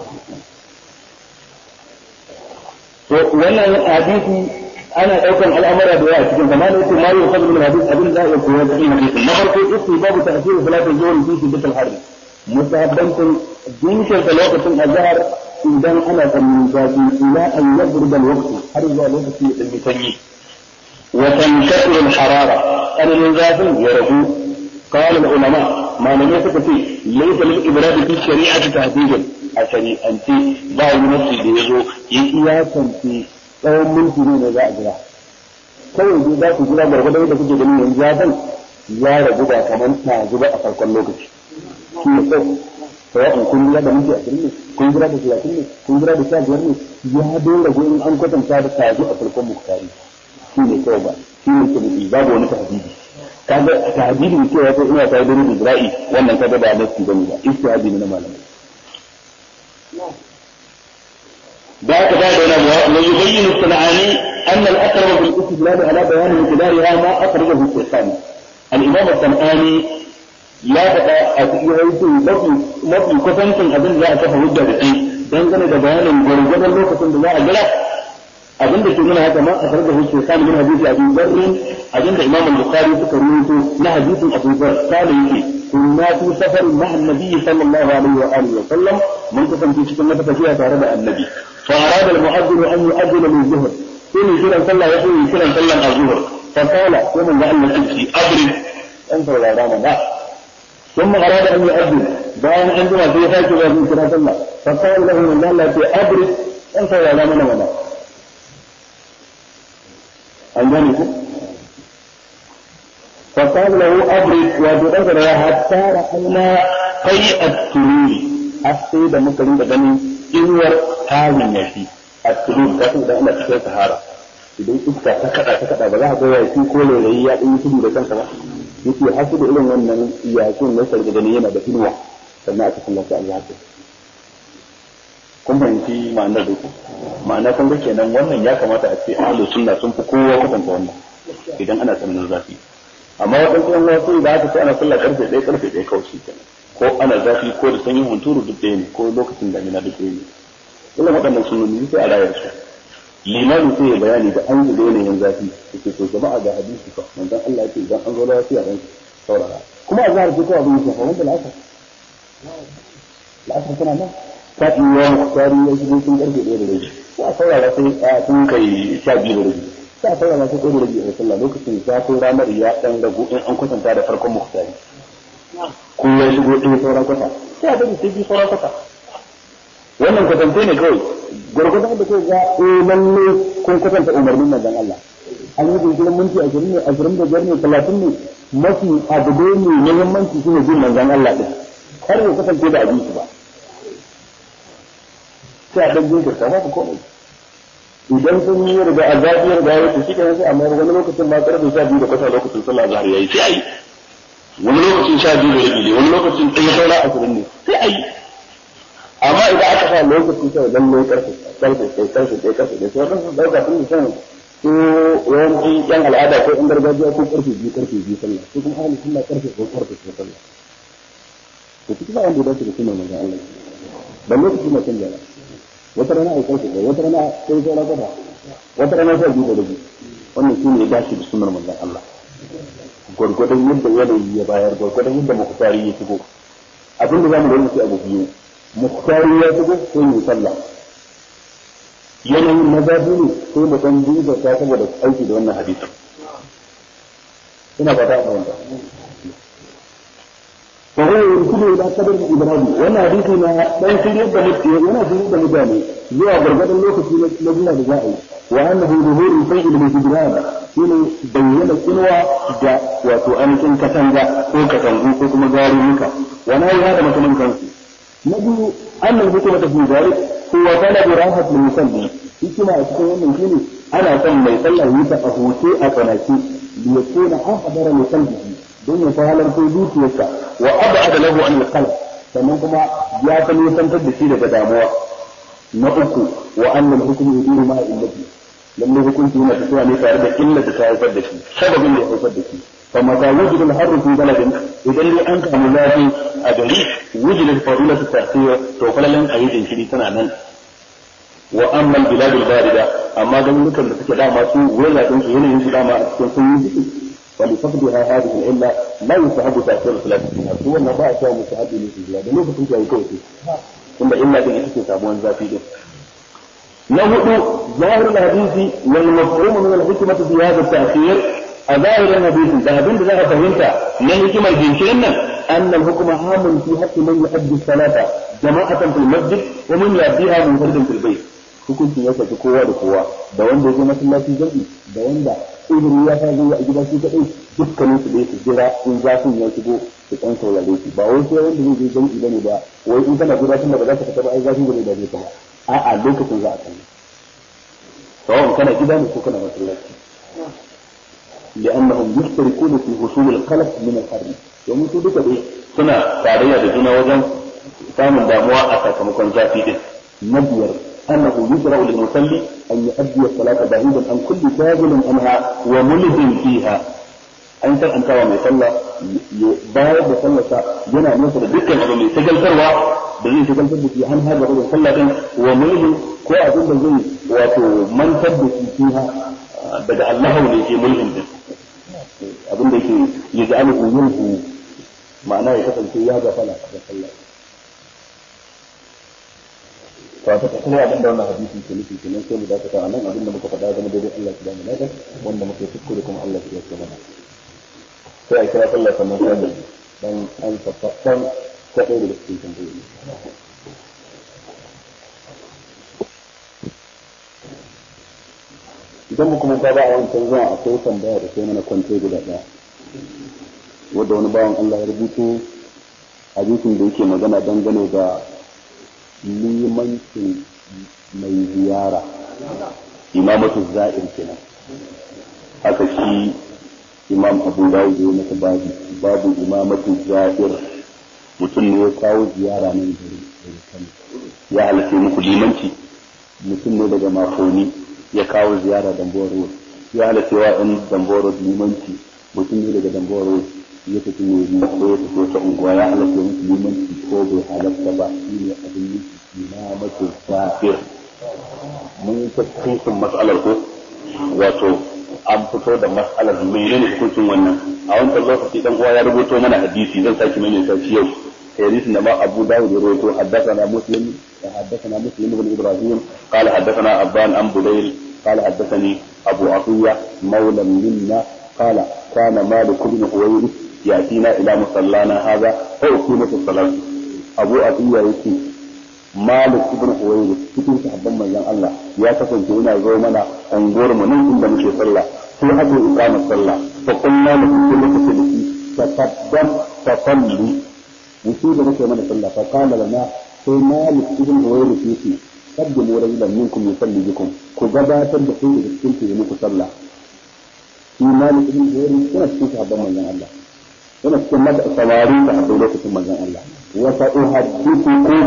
to wannan hadisi ana daukan al'amura da yawa cikin zamanin yake ma yau sabbin hadisi abin da ya koyar da hadisi na farko isti babu ta'sir salatul zuhr fi shiddatil harr musahabbantin dinkin da lokacin azhar idan ana tsamin zafi ila an yabrud al-waqt har zuwa lokacin da dake sanyi wa tankasir al-harara an zafin ya rabu قال العلماء ما لم يكن ليس للإبراد في الشريعة تهديدا الشريعة بعض نفسي بيزو يقياسا في tsawon minti ne na za a jira kawai dai za ku jira gargwadon da kuke ganin yanzu zafin ya ragu ba kamar ta zuba a farkon lokaci shi ne sau sawa'un kun jira da minti ashirin ne kun jira da talatin ne kun jira da sha biyar ne ya dole ko in an kwatanta da ta a farkon muktari shi ne kawai ba shi ne ke nufi babu wani tahdidi kaga tahdidi ne cewa sai ina tare da rubu zira'i wannan kaga ba nasi bane ba istihadi ne na malamai ذاك بعد ويبين الصنعاني أن الأقرب في الاستدلال على بيان مقدارها ما أخرجه الشيخاني. الإمام الصنعاني لا بقى يعيش مطلب كفنة أظن لا أكفى وجه بشيء دنجل بيان ورجل اللوكة بالله أجله أظن بشيء هذا ما أخرجه الشيخاني من حديث أبي ذر أظن الإمام البخاري تكرمته من حديث أبي ذر قال يجي كنا في سفر مع النبي صلى الله عليه وآله وسلم منتصف في سنة فيها تعرض النبي فأراد المؤذن أن يؤذن من الظهر ثم كلا صلى يقول كلا صلى الظهر فقال ومن جعل نفسي أبرد أنت ولا رام لا ثم أراد أن يؤذن بان عندما في فاك وفي كلا صلى فقال له من جعل نفسي أبرد أنت ولا رام ولا أنجانكم فقال له أبرد وبغفر حتى رأينا قيء التنين أفسد مكرم بني inuwar tarin yashi a cikin kafin da ana cikin sahara idan iska ta kada ta kada ba za a ga yashi ko laulayi ya ɗin tudu da kansa ba yake hasu da irin wannan yashin na sarki gani yana da inuwa sannan aka sallata Allah ta kun fahimci ma'anar da ku ma'ana kun ga kenan wannan ya kamata a ce ahlus sunna sun fi kowa kwatanta wannan idan ana tsananin zafi amma wadansu yan wasu da aka ce ana sallah karfe ɗaya karfe ɗaya kawai shi kenan ko ana zafi ko da sanyin hunturu duk ɗaya ne ko lokacin damina duk ɗaya ne ina waɗannan sunnoni sai a rayar su limani sai ya bayani da an yi da yanayin zafi yake to jama'a ga hadisi fa manzon Allah yake idan an zo lafiya ran saurara kuma a zahar ko abin yake fa wanda la'asar la'asar tana nan ta iya muktari ya shigo cikin karfe ɗaya da rabi sai a saurara sai a tun kai sha biyu da rabi sai a saurara sai ɗaya da rabi a sallah lokacin zafin ranar ya ɗan ragu in an kwatanta da farkon muktari ko ya shigo ɗaya sauran kwata sai a bari sai biyu sauran kwata wannan kwatance ne kawai gurgurdan da kai ga eh lalle kun kwatanta umarnin manzon Allah an yi jinkirin minti ashirin ne ashirin da biyar ne talatin ne mafi abu dai ne muhimmanci shine jin manzon Allah din har ya kasance da abinci ba sai a dan jinkirta ba komai idan sun yi riga azabi ya riga ya wuce shi kenan sai amma wani lokacin ma karfe sha biyu da kwata lokacin sallah azhar yayi sai ayi wani lokacin sha biyu da rabi ne wani lokacin ɗaya saura ashirin ne sai ayi amma idan aka sa lokacin sai dan ne karfe karfe sai karfe sai karfe sai wannan sun dauka sun yi san ko yawanci yan al'ada ko in gargajiya ko karfe biyu karfe biyu sallah ko kuma ahli sunna karfe ko karfe ko sallah to kuma wanda da su da sunan manzon Allah dan lokacin ne kan jara wata rana ai karfe wata rana sai sai rana gaba wata rana sai biyu da rabi wannan shine ya dace da sunnar manzon Allah gurgurdan yadda yanayi ya bayar gurgurdan yadda mukhtari ya shigo abin da zamu gani sai abu biyu mukhtari ya shigo sai mu sallah yanayin mazabi ne sai mu dan duba ta saboda aiki da wannan hadisin ina fata a wannan وهو يرسل الى قدر ابراهيم وانا حديثنا دان سيرير da mutane yana sirri da mutane zuwa gargadan lokaci na juna da za'i wa annahu zuhuru sayyid min hijran shine bayyana kinwa da wato ainihin katanga ko katangu ko kuma garuruka wani ya da mutumin kansu na biyu annal hukumata fi zalik huwa talab rahat lil musalli hikima a cikin wannan shine ana son mai sallah yi ta a huce a tsanaki liyakuna ahadara li qalbihi don ya fa halarta zuciyarsa wa abada lahu an yaqal sannan kuma ya ta nisantar da shi daga damuwa na uku wa annal hukmu yudiru ma illati lalle hukunci yana tafiya ne tare da illa da ta haifar da shi sababin da ya haifar da shi fa ma ta wujudu al-harru fi baladin idan dai an samu lafi a gari wujudu fadilatu ta'sir to falalan ayyidin shiri tana nan wa amma al-bilad al-barida amma garurukan da suke dama su wuraren su yanayin su dama a cikin sun yi ولفقدها هذه العلة لا يستحب تأثير الصلاة فيها هو ما باع شيء مستحب للصلاة ده لو كنت جاي كويس ثم إلا دي إيش تسابون ذاتي ده نهض ظاهر الحديث والمفهوم من الحكمة في هذا التأخير ظاهر الحديث ذهبين بذلك فهمت من الحكمة الجنسية أن الحكم عام في حق من يؤدي الصلاة جماعة في المسجد ومن يؤديها منفردا في البيت hukunci ya tafi kowa da kowa da wanda ya je masallaci jami'i da wanda izini ya sa zuwa a gida shi kadai dukkanin su dai su jira in zafin ya shigo su dan saurare shi ba wai sai wanda zai je jami'i bane ba wai in kana gida tunda ba za ka fita ba ai zafin bane da zai kama a'a lokacin za a kai sawan kana gida ne ko kana masallaci لأنهم يشتركون في حصول القلق من الحر يوم تدك دي سنة تعرية بدون وجن samun damuwa a sakamakon zafi din na biyar أنه يشرع للمصلي أن يؤدي الصلاة بعيدا عن كل شاغل عنها وملز فيها أن ترى أن ترى ما يصلى بعد صلى جنا مثل ذكر أو من سجل ثروة بغي سجل ثروة في عن هذا الرجل صلى وملز كو أظن زي ومن ثبت فيها بدأ الله ليجي ملهم أظن ذي يجعله يلهو معناه يتصل في هذا فلا صلى wato kuma abin da wannan hadisi ke nufi kenan sai mu dakata a nan abin da muka faɗa game da Allah ya ba mu ladan wanda muke kuskure kuma Allah ya yi mana sai a kira Allah sannan sai dan an faɗa dan sai da cikin tambayoyi idan mu kuma ba a wancan zuwa akwai tambaya da sai mana kwance guda ɗaya wanda wani bawan Allah ya rubuto hadisin da yake magana dangane da limancin mai ziyara imamatu za'ir kenan haka shi imam abu dawud ya masa babu babu imamatu za'ir mutum ne ya kawo ziyara nan gari ya halatta muku limanci mutum ne daga makoni ya kawo ziyara damboro ya halatta wa ɗan damboro limanci mutum ne daga damboro ya tafi wuri ko ya tafi wata unguwa ya halatta musu limanci ko bai halatta ba shi ne abin yi imamatu zahir mun ta cikin mas'alar ko wato an fito da mas'alar menene hukuncin wannan a wancan lokaci dan uwa ya rubuto mana hadisi zan saki mai ne sai yau حديث إنما أبو داود يروي حدثنا مسلم حدثنا مسلم بن إبراهيم قال حدثنا أبان أم بديل قال حدثني أبو عطية مولى منا قال كان مالك بن حويرث يأتينا إلى مصلانا هذا فأقيمت الصلاة أبو عطية يأتي Malik ibn Huwayri cikin sahabban manzon Allah ya kasance yana zo mana unguwar mu nan inda muke sallah sai aka yi iqama sallah fa kunna lahu kullu tafaddal tafalli wuce da muke mana sallah fa qala lana sai Malik ibn Huwayri yake qaddimu rajulan minkum yusalli bikum ku gabatar da sai da cikin ku yi muku sallah shi Malik ibn Huwayri yana cikin sahabban manzon Allah yana cikin mata samari da a lokacin manzon Allah wa sa'uhaddithukum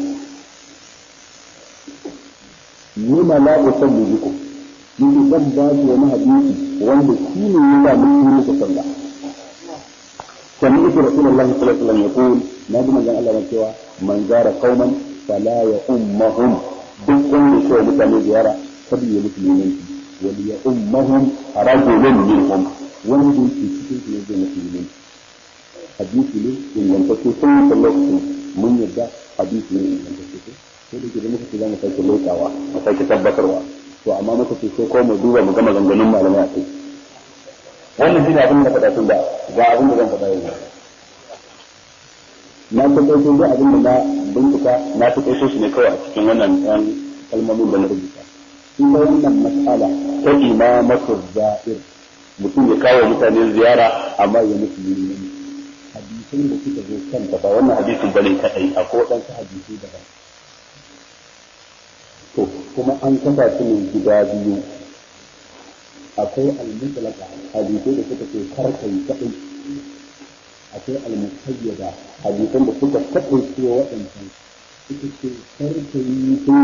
lima la usalli bikum yake zan ba shi wani hadisi wanda shi ne ya sa mutum muku sallah سمعت رسول الله صلى الله عليه وسلم يقول ما دام جاء الله cewa man zara qauman fala ya ummahum duk wanda ke mutane ziyara kada ya musulmi wa ya ummahum rajulun minhum wanda ke cikin su ne da musulmi hadisi ne ingantacce sun yi lokacin mun yadda hadisi ne ingantacce sai da ke da muka ce za mu sake lokawa a sake tabbatarwa to amma muka ce sai ko mu duba mu ga maganganun malamai a kai wannan shi ne abin da faɗa tun da ga abin da zan faɗa yanzu na tabbatar da abin da na bincika na fi kai shi ne kawai a cikin wannan ɗan kalmomin da na rubuta shi ta wannan mas'ala ta imamatu za'ir mutum ya kawo mutane ziyara amma ya musu yi hadisin da suka zo kanta ba wannan hadisin bane kadai akwai waɗansu hadisi daban to kuma an kasa su ne gida biyu akwai al-mutlaqa hadisai da suka ce karkai kadai akwai al-muqayyada hadisan da suka kasance waɗancan suka ce karkai sun da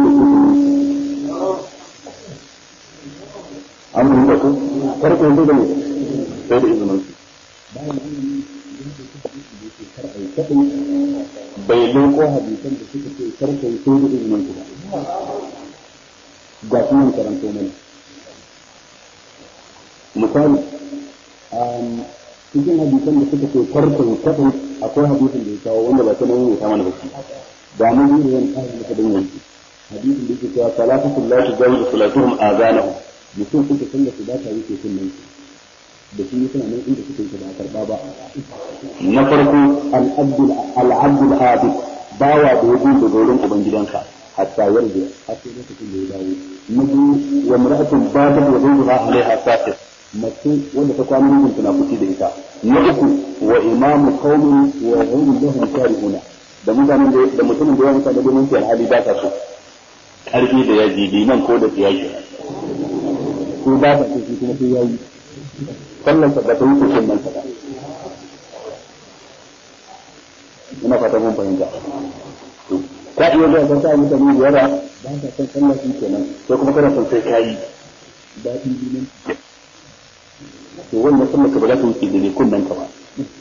an yi da ku karkai da ne sai da izinin su bayan an yi da ke karkai kadai bai leko hadisan da suka ce karkai sai da izinin su ba ga sunan karanto mana misali cikin hadisan da suka ce farkon kafin akwai hadisin da ya kawo wanda ba ta nan ya kama da baki da mun yi ran kai da dan yanki hadisin da yake cewa salatu la tujawizu salatuhum azanahu mutum suka sanya su da ta yake sunnan da shi ne suna nan inda suke yi ba karba ba na farko al-abdul al-abdul abid bawa da yaji da gurin ubangidanka hatta yarda har sai lokacin da ya dawo na biyu wa mar'atun badat wa zawjuha alaiha saqit mace wanda ta kwana mijin tana fushi da ita na uku wa imamu qaumin wa hum lahum karihuna da mutanen da da mutumin da ya mutane da mun hali ba ta so karfi da yaji liman ko da tsiyaki ko ba ta so kuma sai yayi sallan ta da ta yi kullun nan ta ina fata mun fahimta ka iya da ta ta mutane da yawa ba ta san sallah shi kenan ko kuma kana son sai kai da liman to wannan sunna ka ba za ta wuce da ne kunnan ka ba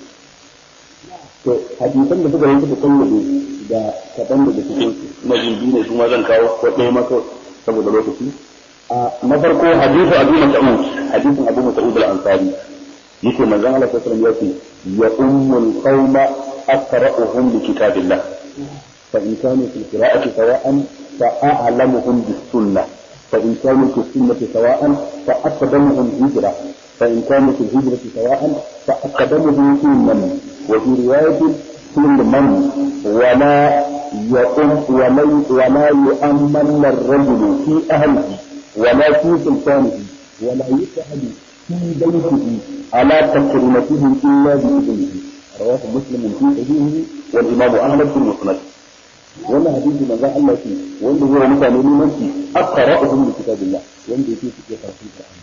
to hadisan da suka yanke da kullu da kadan da cikin na jindi ne kuma zan kawo ko ɗaya maka saboda lokaci a na farko hadisi Abu Mas'ud hadisin Abu Mas'ud al-Ansari yake manzon Allah sallallahu alaihi wasallam yace ya ummul qauma aqra'uhum li kitabillah fa in kanu fil qira'ati sawa'an fa a'lamuhum bis sunnah fa in kanu fi sunnati sawa'an fa aqdamuhum hijra فإن كانوا في الهجرة سواء فأقدمه في من وفي رواية كل من ولا يؤم ولا ولا يؤمن الرجل في أهله ولا في سلطانه ولا يشهد في بيته على تكريمته إلا بإذنه رواه مسلم في صحيحه والإمام أحمد في المسند ولا حديث من ذا الله فيه وانه هو مثال من أقرأهم لكتاب الله وانه في في القرآن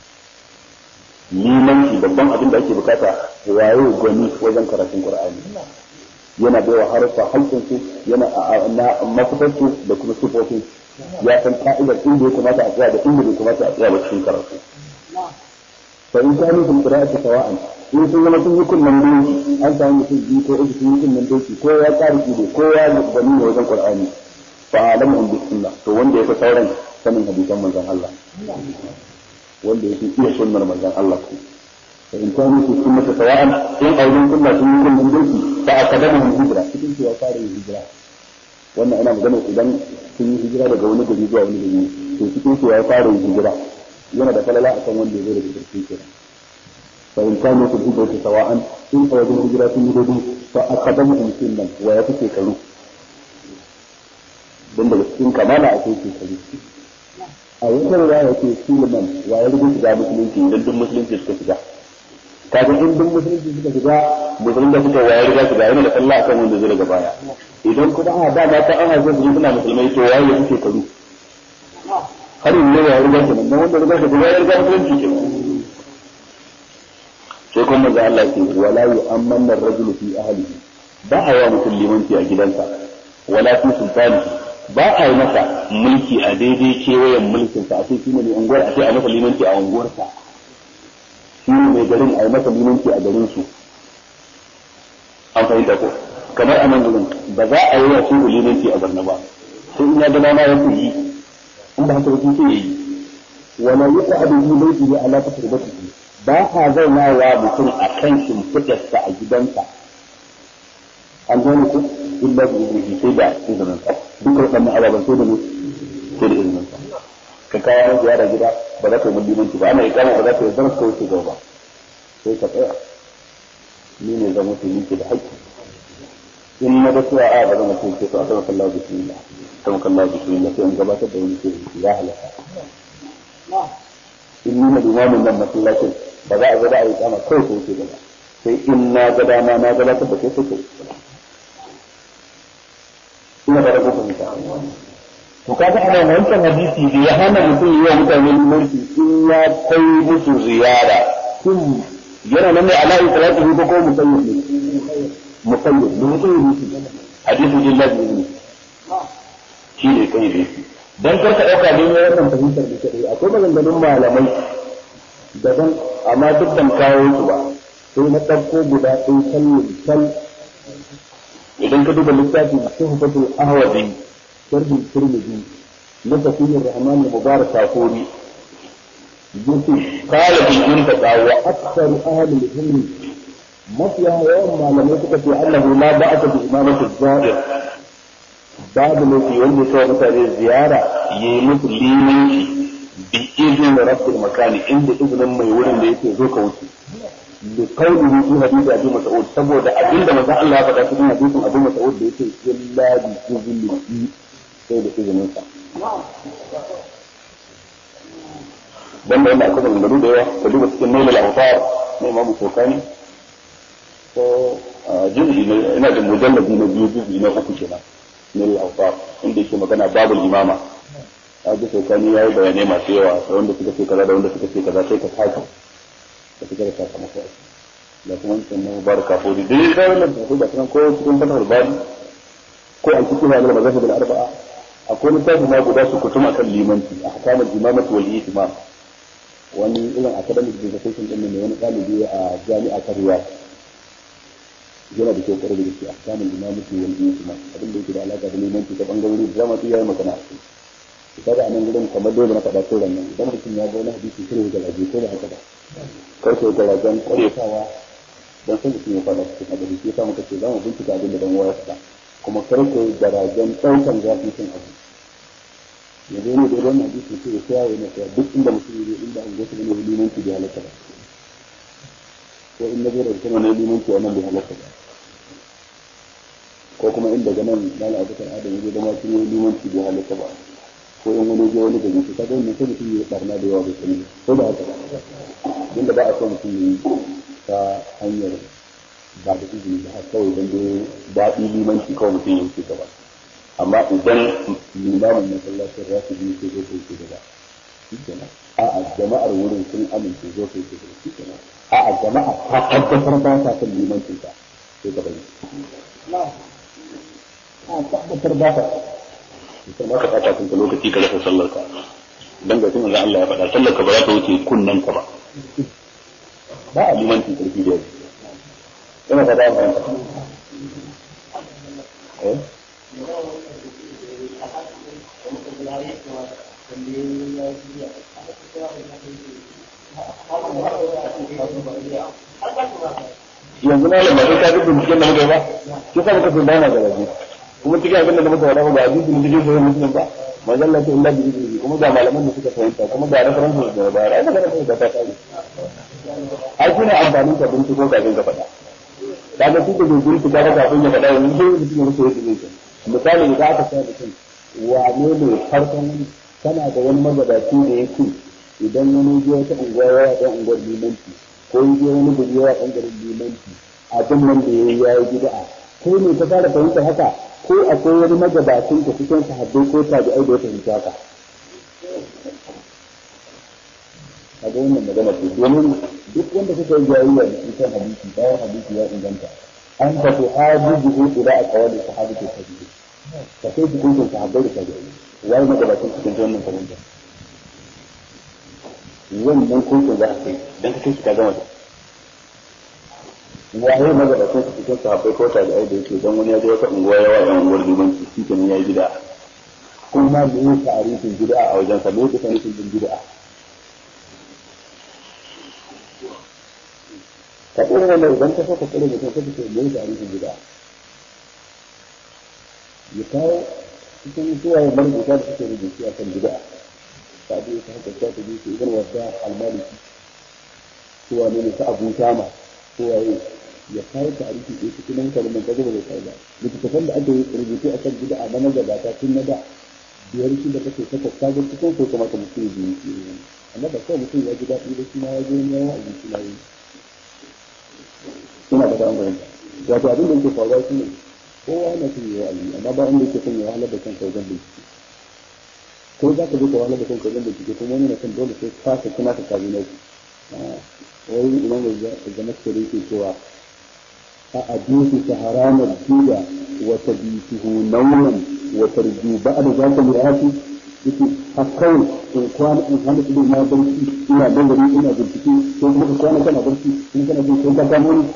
limanci babban abin da ake bukata waye gwani wajen karatun Qur'ani yana bai wa harfa halkin su yana na mafitar su da kuma sifofin ya san ka'idar inda ya kamata a tsaya da inda bai kamata a tsaya ba cikin karatu fa in kanu fil qira'ati sawa'an in sun zama sun yi kunnan doki an samu mutum biyu ko uku sun yi kunnan doki ko ya tsari ido ko ya gwani ne wajen Qur'ani fa alamu bi sunna to wanda ya fi sauran sanin hadisan manzon Allah wanda yake iya sunnar manzon Allah ko fa in kanu fi sunnati sawa'an in ayyun kullu sun yi kullun doki fa akadamu hijra cikin cewa fara hijira wannan ana magana idan sun yi hijira daga wani gari zuwa wani gari to cikin cewa fara hijira yana da falala akan wanda ya zo daga cikin kira fa in kanu fi hijrati sawa'an in ayyun hijra sun yi doki fa akadamu sunnan wa ya fice karu don daga cikin kamala akwai shekaru a wata riwaya yake Suleiman wa ya rubuta shiga musulunci idan duk musulunci suka shiga kaga in duk musulunci suka shiga musulunci suka wayar riga shiga yana da sallah akan wanda zai daga baya idan kuma a da mata an haife su suna musulmai to waye ya suke karu har yanzu ya riga kenan dan wanda riga shiga ya riga musulunci kenan sai kuma manzo Allah ce wala yu'ammanna ar-rajulu fi ahlihi ba a yawa mutum limanci a gidansa wala fi sultani ba a yi masa mulki a daidai kewayen mulkinsa a sai shi ne unguwar a sai a masa limanci a unguwarsa shi ne mai garin a yi masa limanci a garin su an fahimta ko kamar a nan gurin ba za a yi wa su limanci a barna ba sai in ya ga dama ya yi in ba haka ba sai ya yi wala yuqa abihi laysi ala tafridatihi ba a zauna wa mutum a kan shimfidarsa a gidansa an gane ku illa bi iznihi sai da izinin sa dukkan wannan ababan sai da ne sai da izinin sa ka kawo ziyara gida ba za ka yi mulkimanci ba ana ikama ba za ka yi zama ka wuce gaba sai ka tsaya ni ne zama su yi da haƙƙi in na da cewa a ba zama sai ke to a sama kallahu bismillah sama kallahu bismillah sai in gabatar da wani sai ya halaka in ni na limamin nan masallacin ba za a ga da a yi kama kawai ko wuce gaba sai in na ga dama na gabatar da kai sai ka ina da rabu fahimta to kaga ana wancan hadisi da ya hana mutum yi wa mutane mulki in ya kai musu ziyara kun yana nan ne ala ikratu ko ko musayyib ne musayyib ne musayyib ne hadisi lillahi ne shi ne kai ne dan karka dauka ne wannan fahimtar da kai akwai maganganun malamai daban amma duk ban kawo su ba sai na ɗauko guda ɗaya kallon kal idan ka duba littafin tuhfatul ahwazi sharh tirmidhi na tafsir rahman mubarak kafuri yuti qala bil muntaqa wa aktharu ahli al-ilm mafiya yawan malamai suka ce annahu la ba'ata bi imamati az-zahir babu ne wanda sai mutane ziyara yayi musu limanci bi izinin rabbil makani inda izinin mai wurin da yake zo ka wuce لقوله في حديث أبي مسعود سبب أبين ده مثلا الله قد أكتب حديث أبي مسعود بيته إلا بإذنه سيد إذن الله dan da yana akwai maganganu da yawa ka duba cikin nailal awtar na Imam Shawkani ko juz'i ne ina da mujalladi na biyu juz'i na uku kenan nailal awtar inda yake magana babul imama Abu Shawkani yayi bayanai masu yawa da wanda suka ce kaza da wanda suka ce kaza sai ka saka ka fitar da sakamako da kuma wancan na mubaraka ko da dai da wannan ko da kan ko cikin fatawar bani ko an cikin hadal mazahib al arba'a akwai mutafi ma guda su kutum akan limanci ahkamul imamati wal ihtimam wani irin academic education din ne wani dalibi a jami'a ta Riyadh yana da kokari da shi ahkamul imamati wal ihtimam abin da yake da alaka da limanci ta bangarori da zama yayi magana shi kaga anan gurin kamar dole na faɗa sauran nan idan mutum ya ga wani hadisi kire da hadisi ko da haka ba karfe garajen kwaretawa don sun mutum ya faɗa cikin hadisi shi yasa muka ce za mu bincika abin da dan wayar sa kuma karfe garajen ɗaukan zafi sun abu ya zo ne da wannan hadisi sai ya kiyaye na cewa duk inda mutum ya inda an gasa ne limanci bai halatta ba ko in na zo da kuma ne limanci wannan bai halatta ba ko kuma inda ga nan lala abukan adam ya zo da ma shi ne limanci bai halatta ba ko in wani je wani da yake kaga ne sai mutum ya barna da yawa bai sani ko da haka inda ba a so mutum yi ta hanyar ba da izini da haka kawai don dai daɗi limanci kawai mutum ya wuce gaba amma idan limamin masallacin za su biyu sai zo kai ke gaba shi kenan a'a jama'ar wurin sun amince zo kai ke gaba shi kenan a'a jama'a ta tabbatar ba ta kan limancin ta sai gaba ne a tabbatar ba ta sai ma ka fata kun lokaci ka rasa sallar ka dan ga tun Allah ya faɗa sallar ka ba za ta wuce kunnan ka ba ba a limancin karfi da yau ina ka da ba eh yanzu na lamar ka duk binciken da muka yi ba kisa muka fi bana da waje kuma cikin abin da muka wada ba hadisi ne cikin sahih muslim ba manzon Allah ta illa bi izini kuma ga malaman da suka fahimta kuma ga references da bayar ai magana sai da ta kare ai kuna amfani da binciko kafin ka faɗa kaga shi da binciko da kafin ya faɗa yanzu sai mutum ya rufe yadda zai misali da aka sa da kai wane ne farkon kana da wani magabaci da yake idan wani je wata unguwa ya wa ɗan unguwar limanci ko ya je wani gari ya wa ɗan garin limanci abin nan da ya yi ya yi bid'a ko ne ka fara fahimtar haka ko akwai wani magabacin ka cikin sahabbai ko tabi'ai da ya fahimta haka a ga wannan magana ce domin duk wanda kuka yi jayayya da cikin hadisi bayan hadisi ya inganta an ka to hajibu ila aqwali sahabati tabi'i ka kai hukuncin sahabbai da tabi'i wai magabacin cikin wannan fahimta wannan kuncin za ka kai dan ka kai shi ka gama ta waye magabacin cikin sahabbai ko tabi'ai da yake dan wani ya je wata unguwa ya wa unguwar limanci shi kenan yayi bid'a kuma me yake ta'arifin bid'a a wajen sa me yake ta'arifin bid'a ka tsere wannan idan ka so ka tsere mutum sai ka yi ta'arifin bid'a ya kawo cikin zuwa ya marubuta da suke rubuci a kan bid'a ta abu ta haka ta ta biyu idan wadda almaliki suwa ne ne ta abu tama suwa yi ya kawo ta'arifi da cikin nan kalmar ta gaba da kai ba littattafan da ake rubutu a kan bid'a na magabata tun na da biyar shi da kake saka sabon cikin ko kuma ka mutum biyu amma ba kawai mutum ya ji daɗi da shi ma ya je ne ya wa'azi shi ma yi ina da ɗan gwanin wato abin da yake faruwa shi ne kowa na son yi wa'azi amma ba wanda yake son ya wahalar da kanka wajen bincike ko za ka je ka wahalar da kanka wajen bincike kuma wani na son dole sai ka saki naka kaji na shi wani imam da maskari ke cewa a hadisi shaharana duda wa tabituhu nauman wa tarju ba'da zaka mirati yake hakan in kwana in hana ido na barci ina dangare ina bincike ko kuma ka kwana kana barci in kana jin sai ka samu ni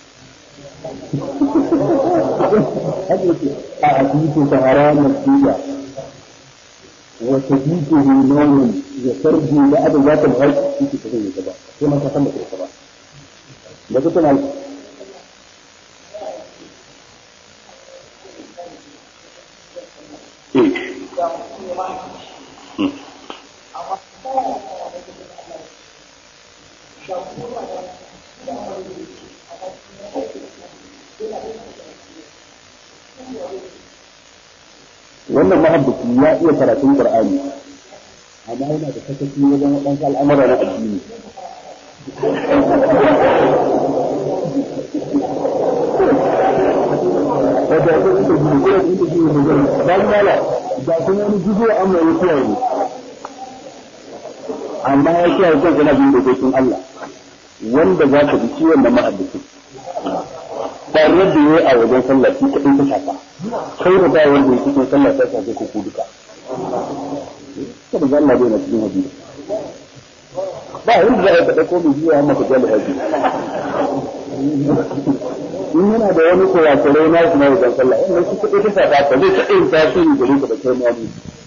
a hadisi shaharana duda wa tabituhu nauman wa tarju ba'da zaka mirati yake ta zai gaba sai ma ka san da kai ba da kuka na wannan mahabbaci ya iya karatun Qur'ani amma yana da sakaci wajen waɗansu al'amura na addini wadda ya kai ita biyu kuma ita biyu da zai bayan mala da kuma wani jizo amma ya kiyaye amma ya kiyaye kan kana bin dokokin Allah wanda za ka bi ciwon da mahaddisi ba yadda yayi a wajen sallah shi kadai ta shafa kai da ba wanda yake cikin sallah ta shafe ko ku duka saboda Allah bai na cikin hadisi ba wanda za ka dauko mu jiya maka jali hadisi in yana da wani kurakurai na shi na wajen sallah in shi kadai ta shafa ka zai ta yin tasiri gare ka da kai ma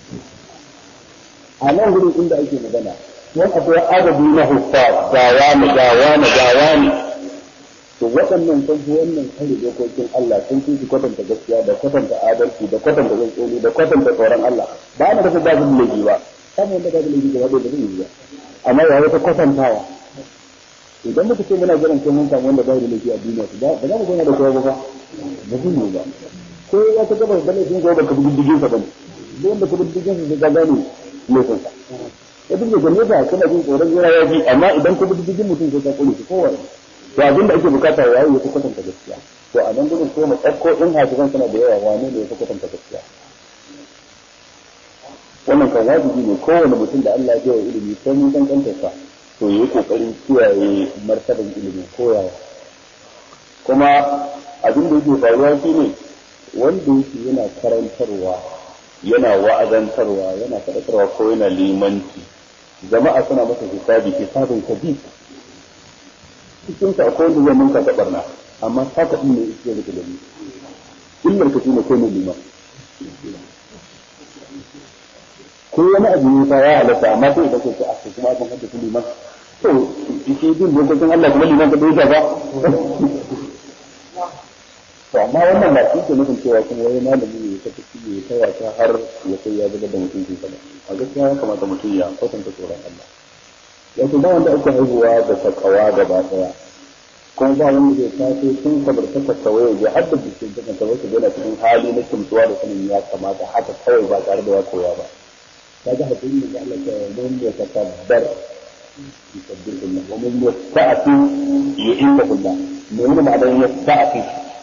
a nan gurin inda ake magana don akwai adadi na huffa gawa na gawa na gawa ne to waɗannan sun fi wannan kare dokokin Allah sun fi kwatanta gaskiya da kwatanta adalci da kwatanta tsantsoni da kwatanta tsoron Allah ba ana da ba zai laifi ba samu wanda ba zai laifi gaba da zai yi ba amma ya wata kwatantawa idan muka ce muna jiran kai mun samu wanda ba da laifi a duniya ba ba za mu gona da kowa ba ba ba zai yi ba ko ya ta gaba da laifin gobe ka bi digin sa bane duk wanda ka bi digin sa zai gane laifin sa ya dinga gane da kana jin tsoron jira ya ji amma idan ka bi digin mutum sai ka kula shi kowa to abin da ake bukata yayi ya kwatanta gaskiya to a nan gudun ko mu tsakko in hasiban suna da yawa wane ne ya kwatanta gaskiya wannan kan wajibi ne kowane mutum da Allah ya ji wa ilimi sai mun san kanta sa to yayi kokarin kiyaye martaban ilimin koyawa kuma abin da yake faruwa shine wanda yake yana karantarwa yana wa'azantarwa yana fadakarwa ko yana limanci jama'a suna masa hisabi hisabin kabir cikin sa akwai wanda zai munka ta barna amma saka din ne yake da dalili illar ka shine kai ne liman ko wani abu ne ya halatta amma sai da kake a kuma ban hadda liman to shi din dokokin Allah kuma liman ka doja ba to amma wannan ba shi ke nufin cewa kuma wani malami ne ya tafi ne ta wata har ya kai ya zuba da mutunci sama a gaskiya ya kamata mutum ya kwatanta tsoron Allah wato ba wanda ake haihuwa da takawa gaba daya kuma ba wanda zai taso sun sabarta ta kawai ya hadda bikin ta kanta wata yana cikin hali na kimtsuwa da sanin ya kamata haka kawai ba tare da ya koya ba kaga hakuri da Allah ya mun ya takabbar yusabbir billah wa man yasta'fi yu'inna billah menene ma'anar yasta'fi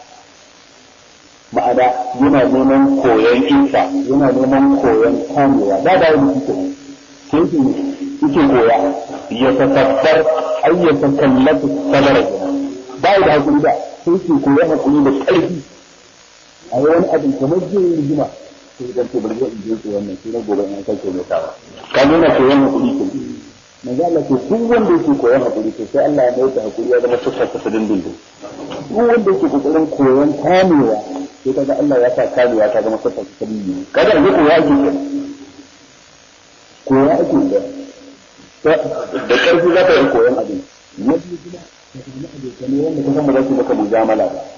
ma'ana yana neman koyon isa yana neman koyon kamewa da da wani kike sai yake koya ya takabbar ayyata kallatu sabara ba da hakuri da sai ke koya hakuri da ƙarfi a wani abin kamar zai rigima sai dan to bari in je wannan sai na gobe an sake mai tawa ka nuna koyon hakuri ke manzo Allah ce duk wanda yake koyon hakuri to sai Allah ya mai da hakuri ya zama tsaka ta dindin duk wanda yake kokarin koyon kamewa sai kaga Allah ya sa kamewa ta zama tsaka ta dindin kada ne koya ake koya ake da da ƙarfi za ka yi koyon abin na biyu kuma ka samu abokanai wanda ka san ba za su maka mujamala ba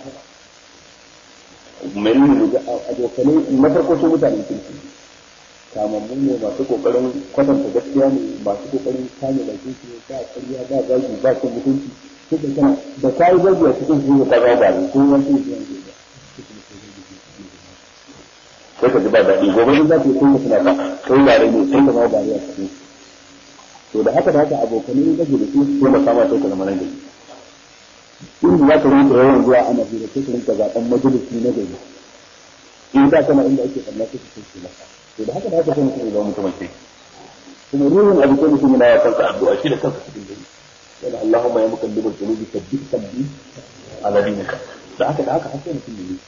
mai nuna abokanai na farko su mutanen kirki kamammu ne masu kokarin kwatanta gaskiya ne masu kokarin kame bakin su ba ƙarya ba zagi ba cin mutunci duk da kana da kayi zagi a cikin su ka ga ba ko wani su yanzu ba sai ka ji ba daɗi gobe in za ka yi kun ka tuna ba kai yare ne sai ka zama bariya cikin to da haka da haka abokanai da da su ko da kama sai ka zama nan gari in za ka rinka yawan zuwa ana hira sai ka rinka zaɓen majalisi na gari in da kana inda ake kalla sai ka sai maka to da haka da haka sai mutum ya zama mutumin sai kuma ruhun abu sai mutum yana ya kansa addu'a shi da kansa cikin gari yana Allahumma ya mukallibul qulubi sabbit qalbi ala dinika da haka da haka sai mutum ne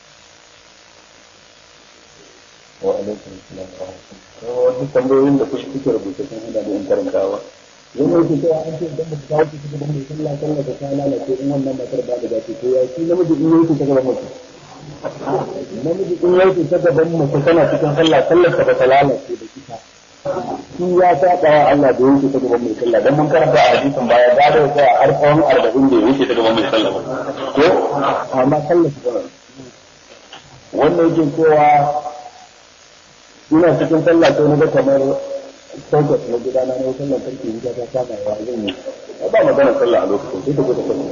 wa alaikum assalam wa rahmatullahi wasu tambayoyin da kuke kuke rubuta sun hada da in karantawa yana yake cewa an ce idan ba ka kawo kuka da mai sallah sallah ta lalace in wannan matar ba da dace to ya shi namiji in yake ta gaban mutum namiji in yake ta gaban mutum tana cikin sallah sallar ta ba ta lalace da kita shi ya saba wa Allah da yake ta gaban mai sallah dan mun karanta a hadisin baya da da sai har tsawon arba'in da yake ta gaban mai sallah ko amma sallar ta wannan yake cewa ina cikin sallah sai na ga kamar sauƙaƙa na gida na yau sallah karfe wuta ta saba wa zan yi ba magana sallah a lokacin sai ta gudu sallah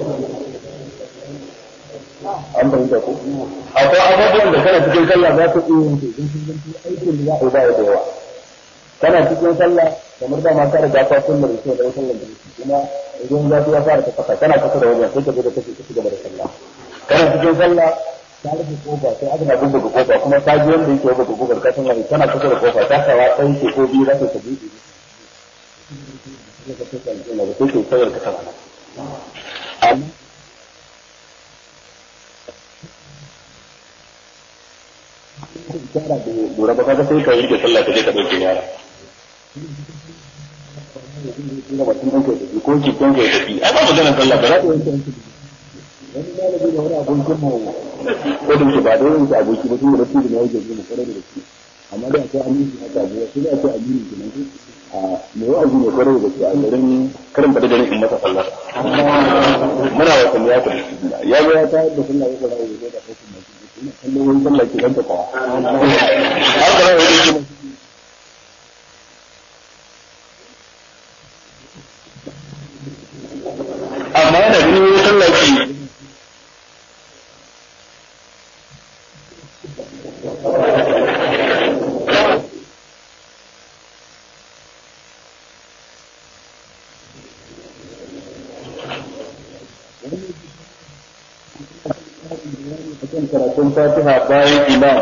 an fahimta ko akwai abubuwan da kana cikin sallah za ka iya yin su sun zanto aikin da za a yi ba ya da yawa kana cikin sallah kamar da ma ka riga ka sunna da cewa da sallah da kuma idan za ya fara ta faka kana kusa da wajen sai ka gudu kake ci gaba da sallah kana cikin sallah ta rufe kofa sai aka na bubbuga kofa kuma ta ji wanda yake bubbuga kofar ka san wani tana kusa da kofa ta kawa sai ke ko biyu za ta buɗe ne ka take alƙalla ba sai ke sayar ka ta wala amma tsara da lura ba kaga sai ka yi da sallah ka je ka dauke yara ina ba tun ɗauke da ko ki ɗauke da shi ai ba maganar sallah ba za ta yanke wani malami da wani abokin mu ko da shi ba da wani aboki ba tun da shi da yake ji mu kare da shi amma da akwai amini haka abuwa sai da akwai amini kenan a me wa abu ne kare da shi a garin karin fada garin in masa sallah muna wa kan ya ta ya ga ya ta da sallah ya fara da da kai kuma kallon wani sallah ke dan ta kawa har da wani shi amma yana ganin wani sallah ke karatun fatiha bayan imam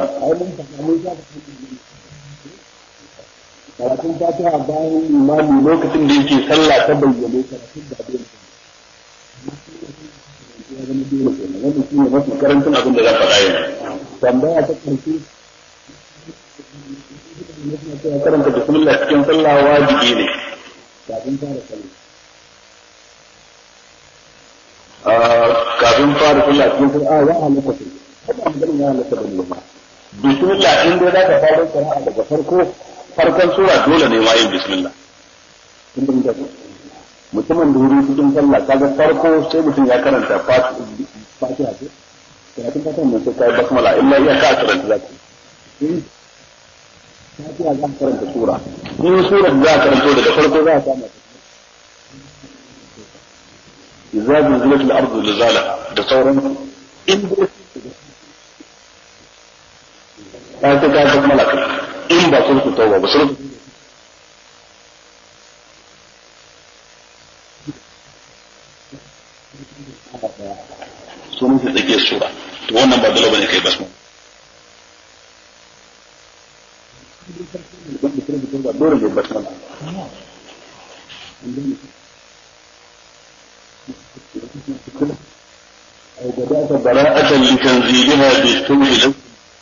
karatun fatiha bayan imami lokacin da yake sallah ta bayyane karatun da abin ya zama dole kenan wannan shine mafi karancin abin da za faɗa yanzu tambaya ta karshe karanta bismillah cikin sallah wajibi ne kafin fara sallah kafin fara sallah cikin sallah ya halatta ce kuma maganin ya halatta da ne bismillah in dai za ka fara sallah daga farko farkon sura dole ne ma yin bismillah kun da mutumin da wuri cikin sallah kaga farko sai mutum ya karanta fatiha ce karatun fatiha ne sai kai basmala illa ya ka karanta zaki fatiha za ka karanta sura in sura za ka karanta daga farko za ka samu idza zulzilat al-ardu zilzalaha da sauran in dai ta ga ga malaka in ba sun ku tauba ba sun sun su tsake sura to wannan ba dole bane kai basma dole ne basma أو بدأت براءة لتنزيلها بالسوء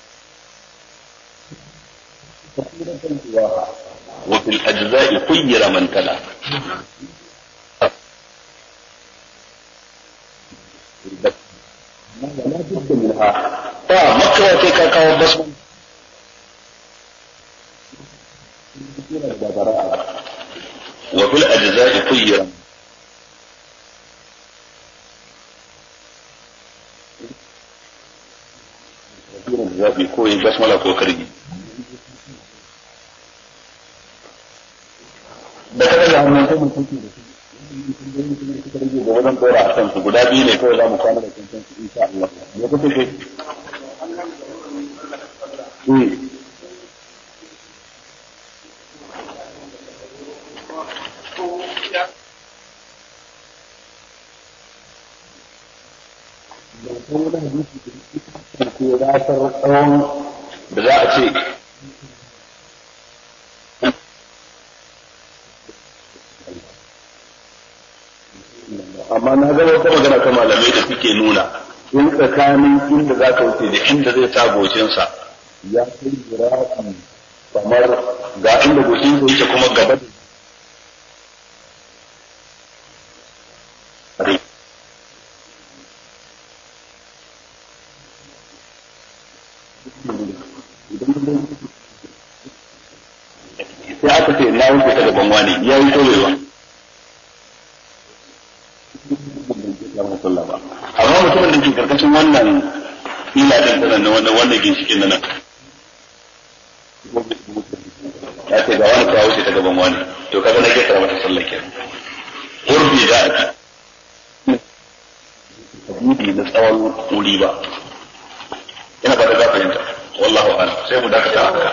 وفي الأجزاء خير من تلا لا بد منها فمكة كيكا وبسم وفي الأجزاء خير zaɓi ko yin basmala ko kargi da kada da hannun sai mutum da su da wajen tsora a kansu guda biyu ne kawai za mu kwana da kankan su insha Allah ya kuka ce ko wadatar tsawon da za a ce amma na ga wata magana ta malamai da suke nuna in tsakanin inda za ka wuce da inda zai sa gocinsa ya kai jira'i kamar ga inda gocinsa yake kuma gaba da sai aka ce na wuce ta gaban wani ya yi torewa amma mutumin da ke karkashin wannan ila din tana na wannan wannan ginshikin nan ya ce ga wani ka wuce ta gaban wani to kaga na kira mata sallah kenan urbi da ake hadisi na tsawon wuri ba ina ba da za fahimta wallahu a'lam sai mu dakata haka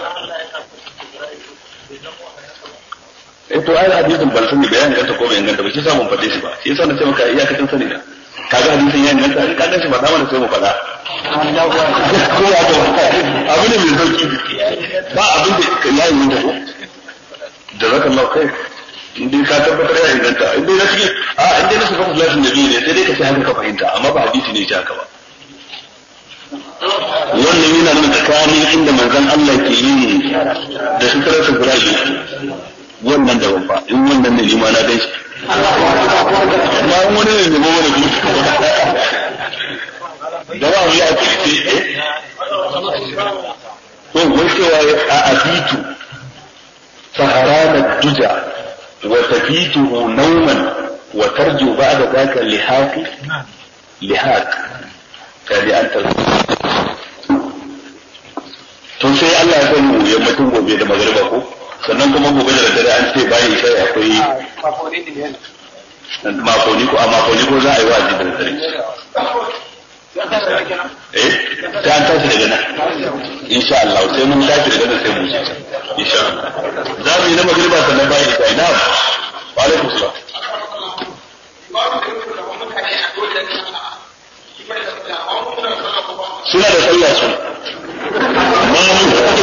eh to ai hadisin ban sani bayan ganta ko bai inganta ba shi sa mun fade shi ba shi yasa na ce maka iyakacin sani na kaga hadisin ya inganta ai kaga shi ba da mana sai mu fada ko ya to abu ne mai sauki ba abin da ya inganta ko da zaka Allah kai indai ka tabbatar ya inganta indai na cikin a indai na sifatu lafin nabi ne sai dai ka ce haka ka fahimta amma ba hadisi ne ya haka ba wannan yana nuna tsakanin inda manzon Allah ke yi da suturar su guda biyu wannan da babba in wannan ne lima na gan shi amma in wani ne nemo wani biyu da ba mu yi a kirce to wai cewa a abitu saharana duja wa tabituhu nauman wa tarju ba'da zaka lihaqi lihaq kadi an tarju to sai Allah ya sani ya mutum gobe da magariba ko sannan kuma gobe da dare an ce bayan sai akwai makoni ko a makoni ko za a yi wa da dare eh sai an tashi daga nan insha Allah sai mun tashi daga nan sai mu ci insha Allah za mu yi na magariba sannan bayan sai na wa alaikum salam suna da sallah su